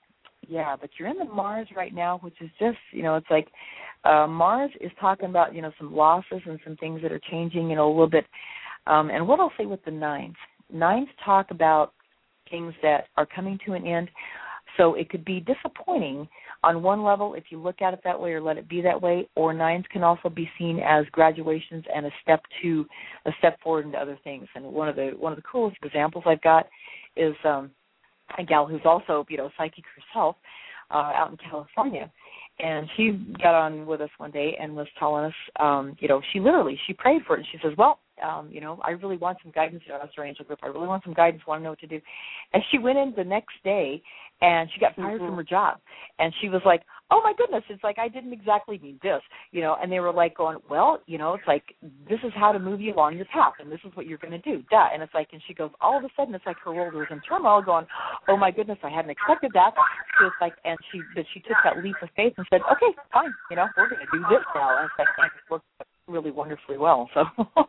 yeah, but you're in the Mars right now, which is just, you know, it's like uh, Mars is talking about, you know, some losses and some things that are changing, you know, a little bit. Um, and what I'll say with the nines, nines talk about things that are coming to an end. So it could be disappointing on one level if you look at it that way or let it be that way, or nines can also be seen as graduations and a step to a step forward into other things. And one of the one of the coolest examples I've got is um, a gal who's also, you know, psychic herself uh, out in California. And she got on with us one day and was telling us, um, you know, she literally, she prayed for it. And she says, well, um, you know, I really want some guidance. You know, that's our angel group. I really want some guidance, want to know what to do. And she went in the next day, and she got fired mm-hmm. from her job. And she was like, oh, my goodness, it's like I didn't exactly need this, you know. And they were like going, well, you know, it's like this is how to move you along your path, and this is what you're going to do. Duh. And it's like, and she goes, all of a sudden, it's like her world was in turmoil going, oh, my goodness, I hadn't expected that. She was like, and she, but she took that leap of faith and said, okay, fine, you know, we're going to do this now. And it's like, it worked really wonderfully well. So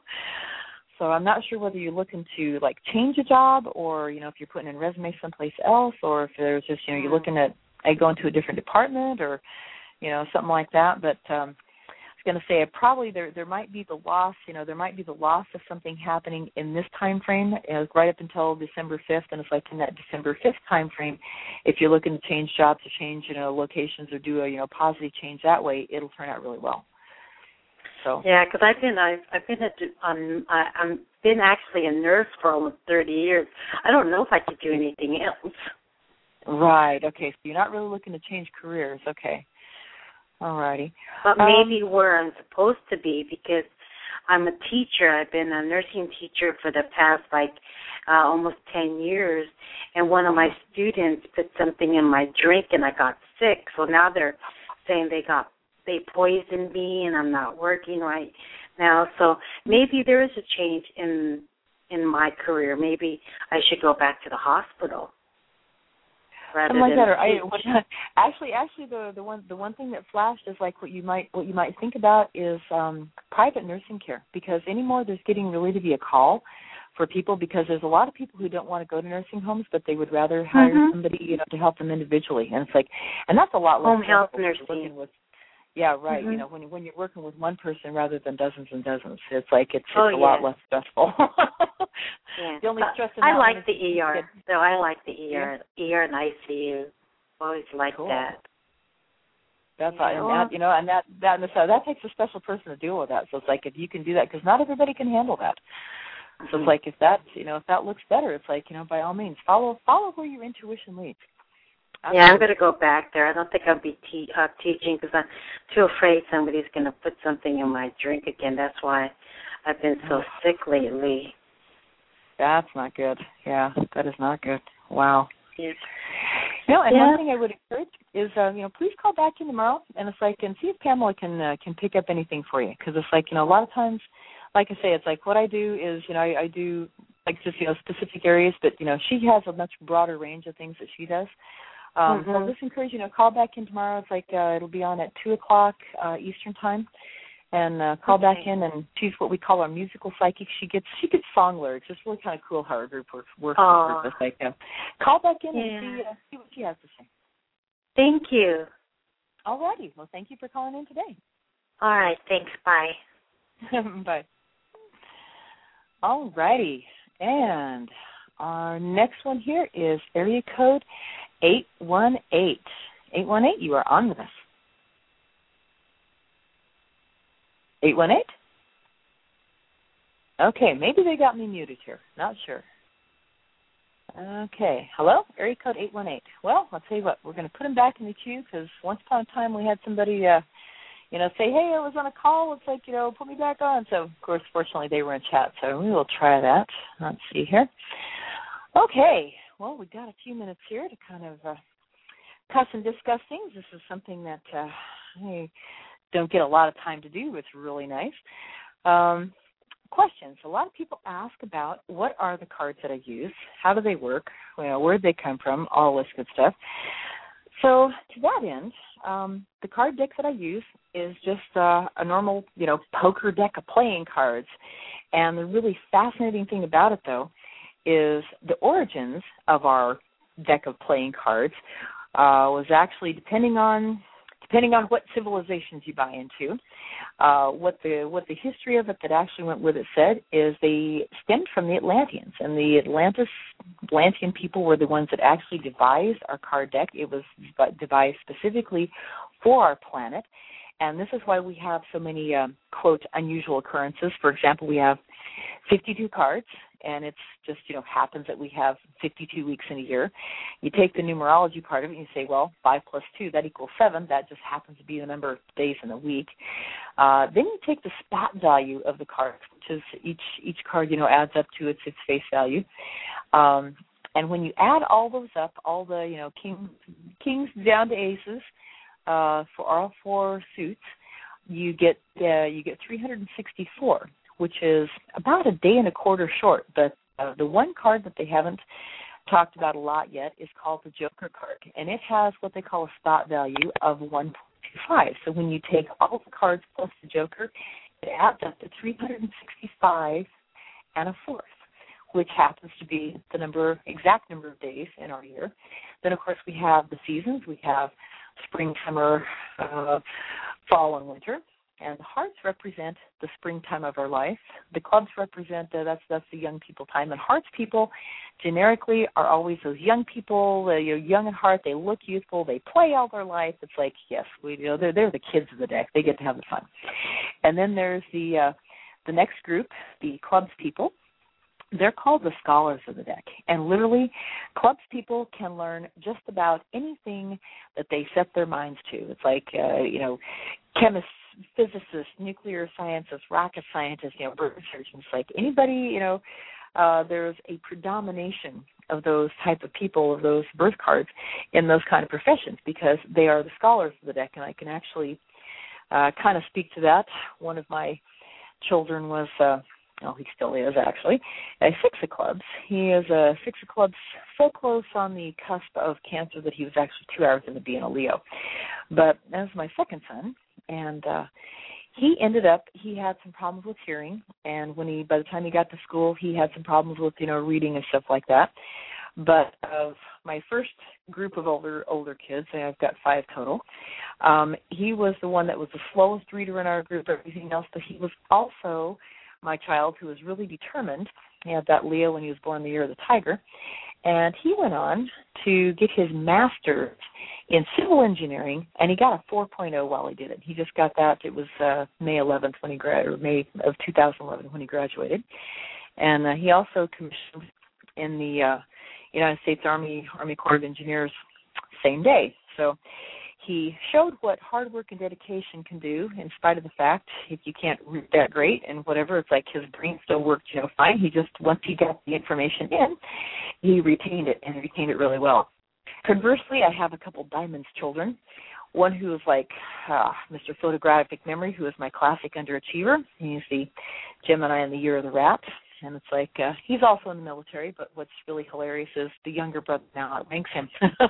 so I'm not sure whether you're looking to, like, change a job or, you know, if you're putting in resume someplace else, or if there's just, you know, you're looking at I go into a different department or, you know, something like that. But um, I was going to say probably there there might be the loss, you know, there might be the loss of something happening in this time frame, uh, right up until December fifth. And it's like in that December fifth time frame, if you're looking to change jobs or change, you know, locations or do a, you know, positive change that way, it'll turn out really well. So yeah, because I've been I've, I've been a, um I, I've been actually a nurse for almost thirty years. I don't know if I could do anything else. Right. Okay. So you're not really looking to change careers. Okay. All righty. But maybe um, where I'm supposed to be, because I'm a teacher. I've been a nursing teacher for the past like uh, almost ten years, and one of my students put something in my drink, and I got sick. So now they're saying they got they poisoned me, and I'm not working right now. So maybe there is a change in in my career. Maybe I should go back to the hospital. Something like that, or I, actually, actually, the the one the one thing that flashed is like what you might what you might think about is um, private nursing care, because anymore there's getting really to be a call for people, because there's a lot of people who don't want to go to nursing homes, but they would rather hire mm-hmm. somebody, you know, to help them individually, and it's like, and that's a lot less home health nursing. With, yeah, right. Mm-hmm. You know, when when you're working with one person rather than dozens and dozens, it's like it's, it's oh, a yeah. lot less stressful. Yeah. The only stress in I that like the is E R. Get, so I like the E R, yeah. E R and I C U. Always like cool. that. That's yeah. right, and that, you know, and that that so that takes a special person to deal with that. So it's like if you can do that, because not everybody can handle that. So mm-hmm. it's like if that, you know, if that looks better, it's like, you know, by all means, follow follow where your intuition leads. Absolutely. Yeah, I'm going to go back there. I don't think I'll be te- uh, teaching because I'm too afraid somebody's going to put something in my drink again. That's why I've been so oh. sick lately. That's not good. Yeah, that is not good. Wow. Yeah. You know, and yeah. one thing I would encourage is, uh, you know, please call back in tomorrow, and it's like, and see if Pamela can uh, can pick up anything for you, because it's like, you know, a lot of times, like I say, it's like what I do is, you know, I, I do like just, you know, specific areas, but, you know, she has a much broader range of things that she does. Um, mm-hmm. So I'll just encourage you to call back in tomorrow. It's like uh, it'll be on at two o'clock uh, Eastern time, and uh, call okay. back in. And she's what we call our musical psychic. She gets she gets song lyrics. It's really kind of cool how our group works. works with us. Like, uh, call back in yeah. and see uh, see what she has to say. Thank you. All righty. Well, thank you for calling in today. All right. Thanks. Bye. Bye. All righty. And our next one here is area code eight one eight. eight one eight, you are on with us. eight one eight? Okay, maybe they got me muted here. Not sure. Okay. Hello? Area code eight one eight. Well, I'll tell you what, we're going to put them back in the queue, because once upon a time we had somebody, uh, you know, say, hey, I was on a call. It's like, you know, put me back on. So, of course, fortunately, they were in chat, so we will try that. Let's see here. Okay. Well, we've got a few minutes here to kind of uh, cuss and discuss things. This is something that uh, I don't get a lot of time to do. It's really nice. Um, questions. A lot of people ask about what are the cards that I use, how do they work, you know, where did they come from, all this good stuff. So to that end, um, the card deck that I use is just uh, a normal, you know, poker deck of playing cards. And the really fascinating thing about it, though, is the origins of our deck of playing cards uh, was actually, depending on depending on what civilizations you buy into, uh, what the what the history of it that actually went with it said is they stemmed from the Atlanteans, and the Atlantis Atlantean people were the ones that actually devised our card deck. It was devised specifically for our planet, and this is why we have so many um, quote unusual occurrences. For example, we have fifty-two cards, and it's just, you know, happens that we have fifty-two weeks in a year. You take the numerology part of it and you say, well, five plus two, that equals seven. That just happens to be the number of days in a week. Uh, then you take the spot value of the cards, which is each each card, you know, adds up to its its face value. Um, and when you add all those up, all the, you know, king, kings down to aces uh, for all four suits, you get uh, you get three hundred sixty-four, which is about a day and a quarter short. But uh, the one card that they haven't talked about a lot yet is called the Joker card, and it has what they call a spot value of one point two five. So when you take all the cards plus the Joker, it adds up to three hundred sixty-five and a fourth, which happens to be the number, exact number of days in our year. Then, of course, we have the seasons. We have spring, summer, uh, fall, and winter. And the hearts represent the springtime of our life. The clubs represent, uh, that's that's the young people time. And hearts people, generically, are always those young people, uh, you know, young at heart. They look youthful. They play all their life. It's like, yes, we, you know, they're, they're the kids of the deck. They get to have the fun. And then there's the uh, the next group, the clubs people. They're called the scholars of the deck. And literally, clubs people can learn just about anything that they set their minds to. It's like, uh, you know, chemists, physicists, nuclear scientists, rocket scientists, you know, bird surgeons, like anybody, you know, uh, there's a predomination of those type of people, of those birth cards in those kind of professions because they are the scholars of the deck, and I can actually uh, kind of speak to that. One of my children was, uh, well, he still is actually, a six of clubs. He is a six of clubs so close on the cusp of cancer that he was actually two hours into being a Leo. But that was my second son, and uh, he ended up, he had some problems with hearing, and when he, by the time he got to school, he had some problems with, you know, reading and stuff like that. But of my first group of older older kids, and I've got five total, um, he was the one that was the slowest reader in our group, everything else, but he was also my child who was really determined. He had that Leo when he was born the year of the tiger, and he went on to get his master's in civil engineering, and he got a four point oh while he did it. He just got that. It was uh, May eleventh when he grad, or May of two thousand eleven when he graduated, and uh, he also commissioned in the uh, United States Army Army Corps of Engineers same day. So he showed what hard work and dedication can do, in spite of the fact if you can't read that great and whatever, it's like his brain still worked, you know, fine. He just, once he got the information in, he retained it and retained it really well. Conversely, I have a couple Diamonds children. One who is like uh, Mister Photographic Memory, who is my classic underachiever. He's the Gemini in the year of the rat. And it's like, uh, he's also in the military, but what's really hilarious is the younger brother now outranks him.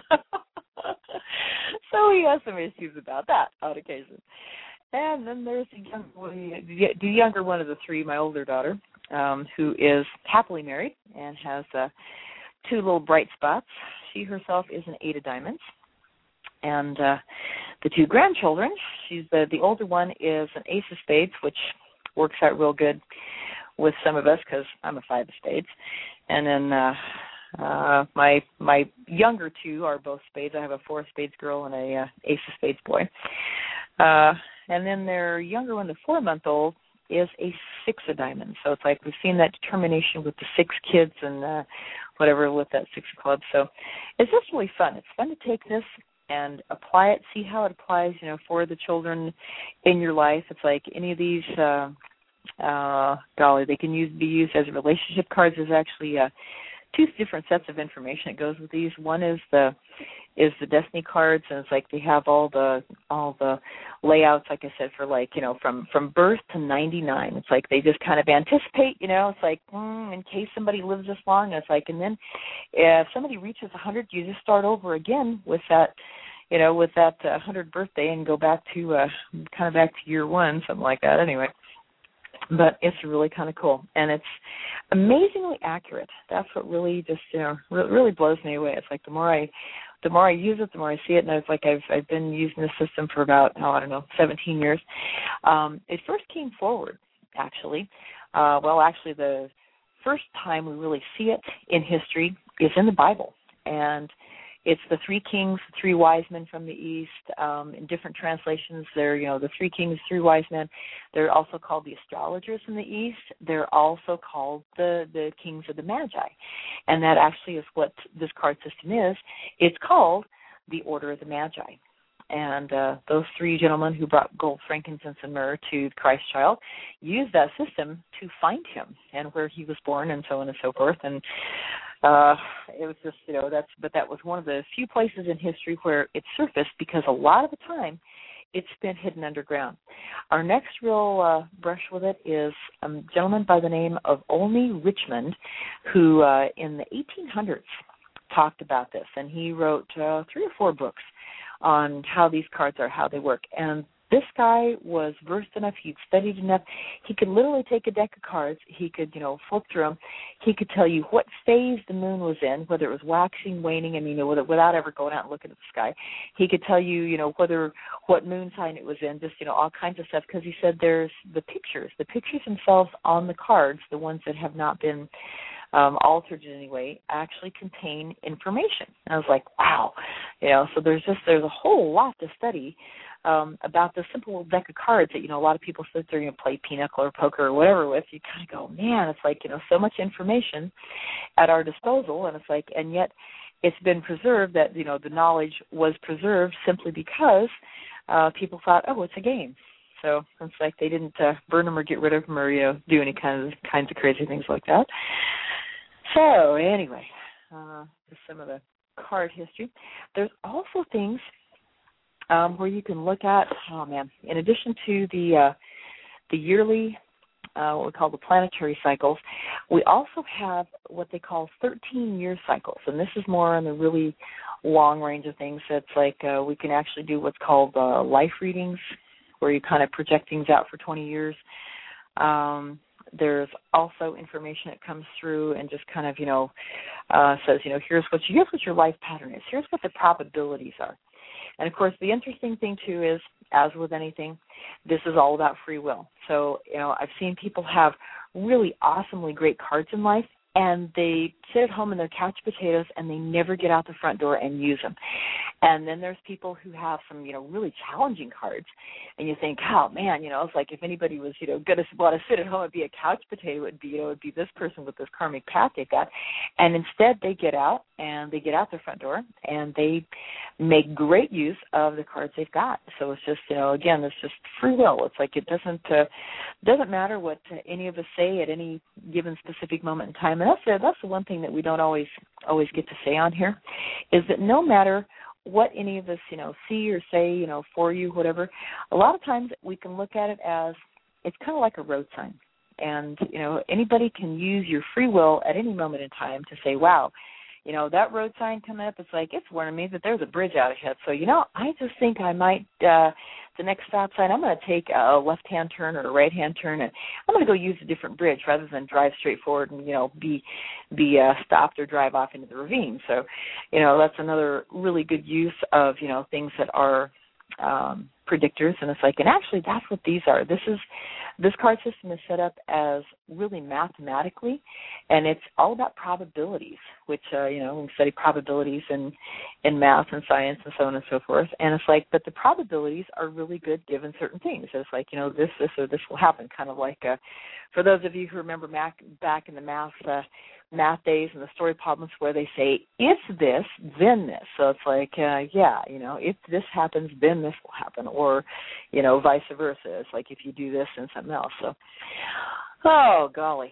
So he has some issues about that on occasion. And then there's the younger, the younger one of the three, my older daughter, um, who is happily married and has uh, two little bright spots. She herself is an eight of diamonds. And uh, the two grandchildren, she's the, the older one is an ace of spades, which works out real good with some of us because I'm a five of spades. And then uh, uh, my my younger two are both spades. I have a four of spades girl and a uh, ace of spades boy. Uh, and then their younger one, the four-month-old, is a six of diamonds. So it's like we've seen that determination with the six kids and uh, whatever with that six of clubs. So it's just really fun. It's fun to take this and apply it, see how it applies, you know, for the children in your life. It's like any of these, uh, uh, golly, they can use be used as relationship cards. There's actually uh, two different sets of information that goes with these. One is the is the Destiny cards, and it's like they have all the all the layouts, like I said, for like, you know, from, from birth to ninety-nine. It's like they just kind of anticipate, you know, it's like mm, in case somebody lives this long. It's like, and then if somebody reaches one hundred, you just start over again with that, you know, with that uh, one hundredth birthday and go back to uh, kind of back to year one, something like that. Anyway. But it's really kind of cool, and it's amazingly accurate. That's what really just, you know, re- really blows me away. It's like the more I the more I use it, the more I see it, and it's like I've I've been using the system for about, oh, I don't know, seventeen years. Um, it first came forward, actually. Uh, well, actually, the first time we really see it in history is in the Bible, and it's the three kings, the three wise men from the east. Um, in different translations, they're, you know, the three kings, three wise men. They're also called the astrologers from the east. They're also called the, the kings of the Magi. And that actually is what this card system is. It's called the Order of the Magi. And uh, those three gentlemen who brought gold, frankincense, and myrrh to the Christ child used that system to find him and where he was born and so on and so forth. And uh, it was just, you know, that's, but that was one of the few places in history where it surfaced, because a lot of the time it's been hidden underground. Our next real uh, brush with it is a gentleman by the name of Olney Richmond, who uh, in the eighteen hundreds talked about this, and he wrote uh, three or four books on how these cards are, how they work. And this guy was versed enough, he'd studied enough, he could literally take a deck of cards, he could, you know, flip through them, he could tell you what phase the moon was in, whether it was waxing, waning, I mean, you know, without ever going out and looking at the sky. He could tell you, you know, whether, what moon sign it was in, just, you know, all kinds of stuff, because he said there's the pictures, the pictures themselves on the cards, the ones that have not been Um, altered in any way, actually contain information. And I was like, wow, you know, so there's just, there's a whole lot to study um, about this simple little deck of cards that, you know, a lot of people sit there, you know, play pinochle or poker or whatever with. You kind of go, man, it's like, you know, so much information at our disposal, and it's like, and yet it's been preserved, that, you know, the knowledge was preserved simply because uh, people thought, oh, it's a game. So it's like they didn't uh, burn them or get rid of them or, you know, do any kinds of, kinds of crazy things like that. So anyway, uh, just some of the card history. There's also things um, where you can look at, oh man, in addition to the uh, the yearly, uh, what we call the planetary cycles, we also have what they call thirteen-year cycles. And this is more on the really long range of things. So it's like uh, we can actually do what's called uh, life readings, where you kind of project things out for twenty years. Um, There's also information that comes through and just kind of, you know, uh, says, you know, here's what, you, here's what your life pattern is. Here's what the probabilities are. And, of course, the interesting thing, too, is, as with anything, this is all about free will. So, you know, I've seen people have really awesomely great cards in life, and they sit at home in their couch potatoes and they never get out the front door and use them. And then there's people who have some, you know, really challenging cards, and you think, oh, man, you know, it's like if anybody was, you know, going to want to sit at home and be a couch potato, it would be, you know, it would be this person with this karmic path they got. And instead they get out, and they get out their front door, and they make great use of the cards they've got. So it's just, you know, again, it's just free will. It's like it doesn't uh, doesn't matter what uh, any of us say at any given specific moment in time. And that's the, that's the one thing that we don't always always get to say on here, is that no matter what any of us, you know, see or say, you know, for you, whatever, a lot of times we can look at it as it's kind of like a road sign. And, you know, anybody can use your free will at any moment in time to say, wow, you know, that road sign coming up, it's like, it's warning me that there's a bridge out ahead. So, you know, I just think I might, uh, the next stop sign, I'm going to take a left-hand turn or a right-hand turn, and I'm going to go use a different bridge rather than drive straight forward and, you know, be be uh, stopped or drive off into the ravine. So, you know, that's another really good use of, you know, things that are um, predictors. And it's like, and actually that's what these are. This is, this card system is set up as really mathematically, and it's all about probabilities, which, uh, you know, we study probabilities in, in math and science and so on and so forth. And it's like, but the probabilities are really good given certain things. So it's like, you know, this, this, or this will happen, kind of like, uh, for those of you who remember back, back in the math, uh, math days and the story problems where they say, if this, then this. So it's like, uh, yeah, you know, if this happens, then this will happen. Or, you know, vice versa. It's like if you do this, then something else. So, oh, golly.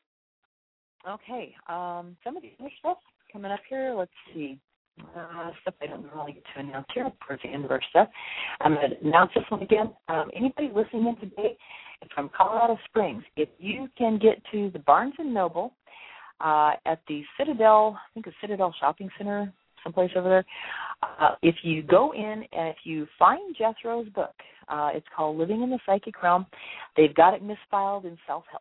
Okay, um, some of the other stuff coming up here. Let's see. Uh, stuff I don't really get to announce here towards the end of our stuff. I'm going to announce this one again. Um, anybody listening in today from Colorado Springs, if you can get to the Barnes and Noble uh, at the Citadel, I think it's Citadel Shopping Center, someplace over there, uh, if you go in and if you find Jethro's book, uh, it's called Living in the Psychic Realm. They've got it misfiled in self-help.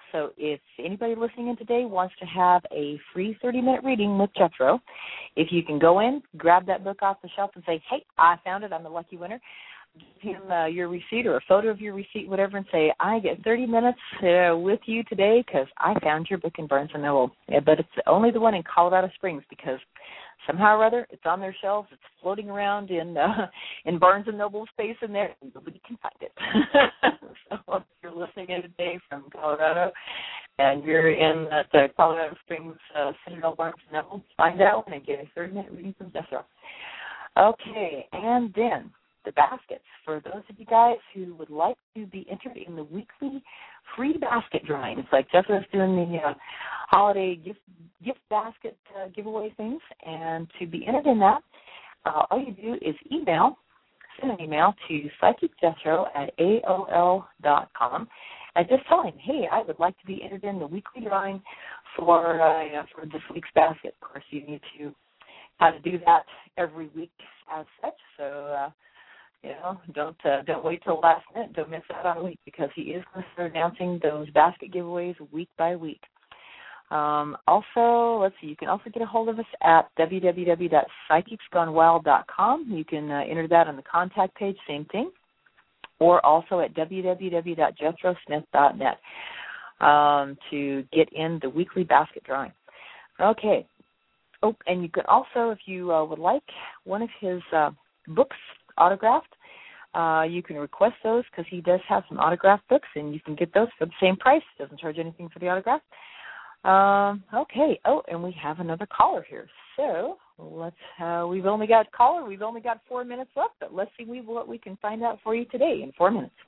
So if anybody listening in today wants to have a free thirty-minute reading with Jethro, if you can go in, grab that book off the shelf and say, hey, I found it, I'm the lucky winner, give him uh, your receipt or a photo of your receipt, whatever, and say, I get thirty minutes uh, with you today because I found your book in Barnes and Noble. Yeah, but it's only the one in Colorado Springs because somehow or other it's on their shelves. It's floating around in uh, in Barnes and Noble space in there. Nobody can find it. So if you're listening in today from Colorado and you're in the Colorado Springs uh, Citadel Barnes and Noble, find out and get a thirty-minute reading from Jethro. Okay, and then the baskets. For those of you guys who would like to be entered in the weekly free basket drawing, it's like Jethro's doing the uh, holiday gift gift basket uh, giveaway things, and to be entered in that, uh, all you do is email, send an email to psychic jethro at A O L dot com, and just tell him, hey, I would like to be entered in the weekly drawing for uh, for this week's basket. Of course, you need to how to do that every week as such, so. Uh, You know, don't uh, don't wait till the last minute. Don't miss out on a week because he is going to start announcing those basket giveaways week by week. Um, also, let's see, you can also get a hold of us at w w w dot psychics gone wild dot com. You can uh, enter that on the contact page, same thing, or also at w w w dot jethro smith dot net um, to get in the weekly basket drawing. Okay. Oh, and you can also, if you uh, would like one of his uh, books autographed, uh, you can request those because he does have some autographed books, and you can get those for the same price. Doesn't charge anything for the autograph. Um, okay. Oh, and we have another caller here. So let's. Uh, we've only got caller. We've only got four minutes left, but let's see we, what we can find out for you today in four minutes.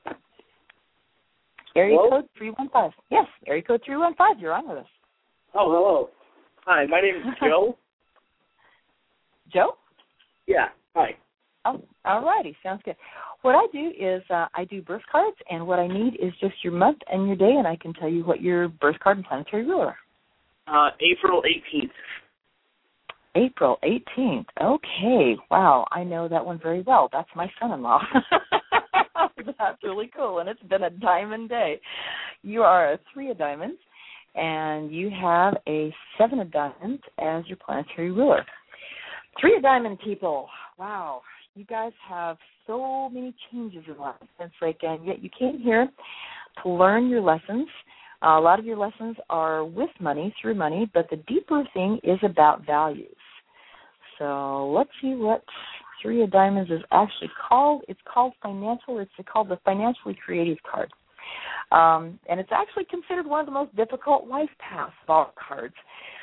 Area hello? Code three one five. Yes, area code three one five. You're on with us. Oh, hello. Hi, my name is Joe. Joe? Yeah. Hi. Oh, all righty. Sounds good. What I do is uh, I do birth cards, and what I need is just your month and your day, and I can tell you what your birth card and planetary ruler are. Uh, April eighteenth. April eighteenth. Okay. Wow. I know that one very well. That's my son-in-law. That's really cool, and it's been a diamond day. You are a three of diamonds, and you have a seven of diamonds as your planetary ruler. Three of diamond people. Wow. You guys have so many changes in life. It's like, and yet you came here to learn your lessons. Uh, a lot of your lessons are with money, through money, but the deeper thing is about values. So let's see what Three of Diamonds is actually called. It's called financial. It's called the Financially Creative card. Um, and it's actually considered one of the most difficult life paths of all cards.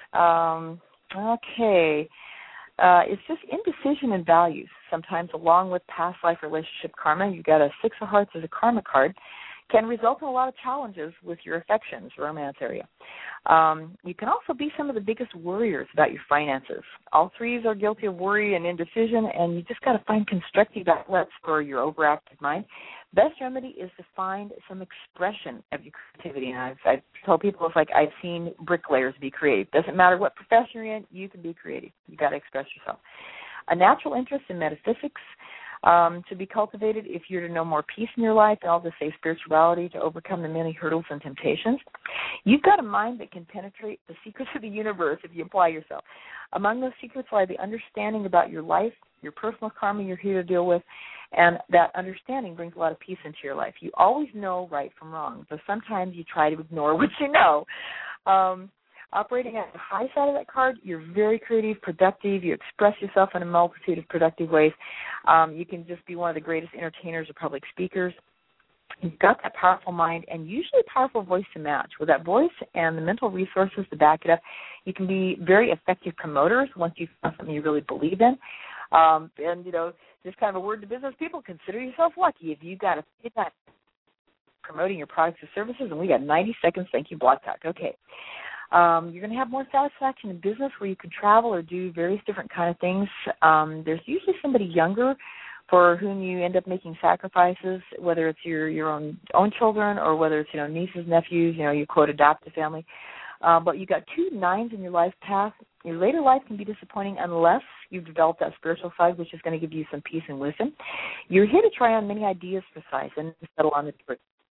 Um, okay. Uh, it's just indecision in values. Sometimes, along with past life relationship karma, you've got a Six of Hearts as a karma card, can result in a lot of challenges with your affections, romance area. Um, you can also be some of the biggest worriers about your finances. All threes are guilty of worry and indecision, and you just got to find constructive outlets for your overactive mind. Best remedy is to find some expression of your creativity. And I've, I've told people, it's like I've seen bricklayers be creative. Doesn't matter what profession you're in, you can be creative. You got to express yourself. A natural interest in metaphysics um, to be cultivated if you're to know more peace in your life, and I'll just say spirituality to overcome the many hurdles and temptations. You've got a mind that can penetrate the secrets of the universe if you apply yourself. Among those secrets lie the understanding about your life, your personal karma you're here to deal with, and that understanding brings a lot of peace into your life. You always know right from wrong, but sometimes you try to ignore what you know. Um, operating at the high side of that card, you're very creative, productive. You express yourself in a multitude of productive ways. Um, you can just be one of the greatest entertainers or public speakers. You've got that powerful mind and usually a powerful voice to match. With that voice and the mental resources to back it up, you can be very effective promoters once you find something you really believe in. Um, and, you know, just kind of a word to business people, consider yourself lucky if you've got a that promoting your products or services, and we got ninety seconds. Thank you, Blog Talk. Okay. Um, you're going to have more satisfaction in business where you can travel or do various different kind of things. Um, there's usually somebody younger for whom you end up making sacrifices, whether it's your, your own own children or whether it's, you know, nieces, nephews, you know, you quote adopted family. Uh, but you've got two nines in your life path. Your later life can be disappointing unless you've developed that spiritual side, which is going to give you some peace and wisdom. You're here to try on many ideas for size and settle on the truth.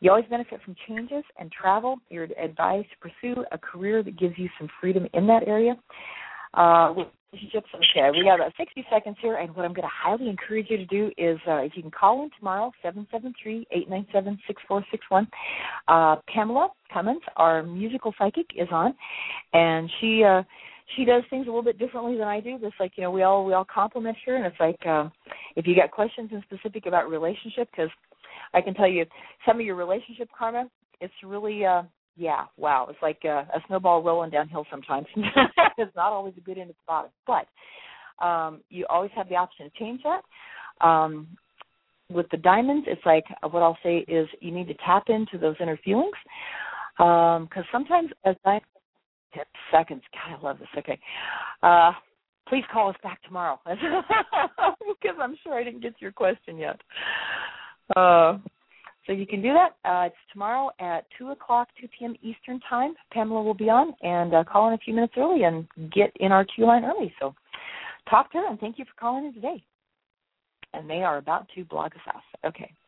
You always benefit from changes and travel. You're advised to pursue a career that gives you some freedom in that area. Uh, relationships, okay, we got about sixty seconds here, and what I'm going to highly encourage you to do is uh, if you can call in tomorrow, seven seven three, eight nine seven, six four six one. Uh, Pamela Cummins, our musical psychic, is on, and she uh, she does things a little bit differently than I do. Just like, you know, we all we all compliment her, and it's like uh, if you got questions in specific about relationship, because I can tell you some of your relationship karma, it's really uh, yeah, wow. It's like uh, a snowball rolling downhill sometimes. It's not always a good end at the bottom. But um, you always have the option to change that. Um, with the diamonds, it's like uh, what I'll say is you need to tap into those inner feelings. Because um, sometimes as diamonds, ten seconds. God, I love this. Okay. Uh, please call us back tomorrow. Because I'm sure I didn't get to your question yet. Uh So you can do that. Uh, it's tomorrow at two o'clock, two p.m. Eastern Time. Pamela will be on, and uh, call in a few minutes early and get in our queue line early. So talk to her, and thank you for calling in today. And they are about to blog us off. Okay.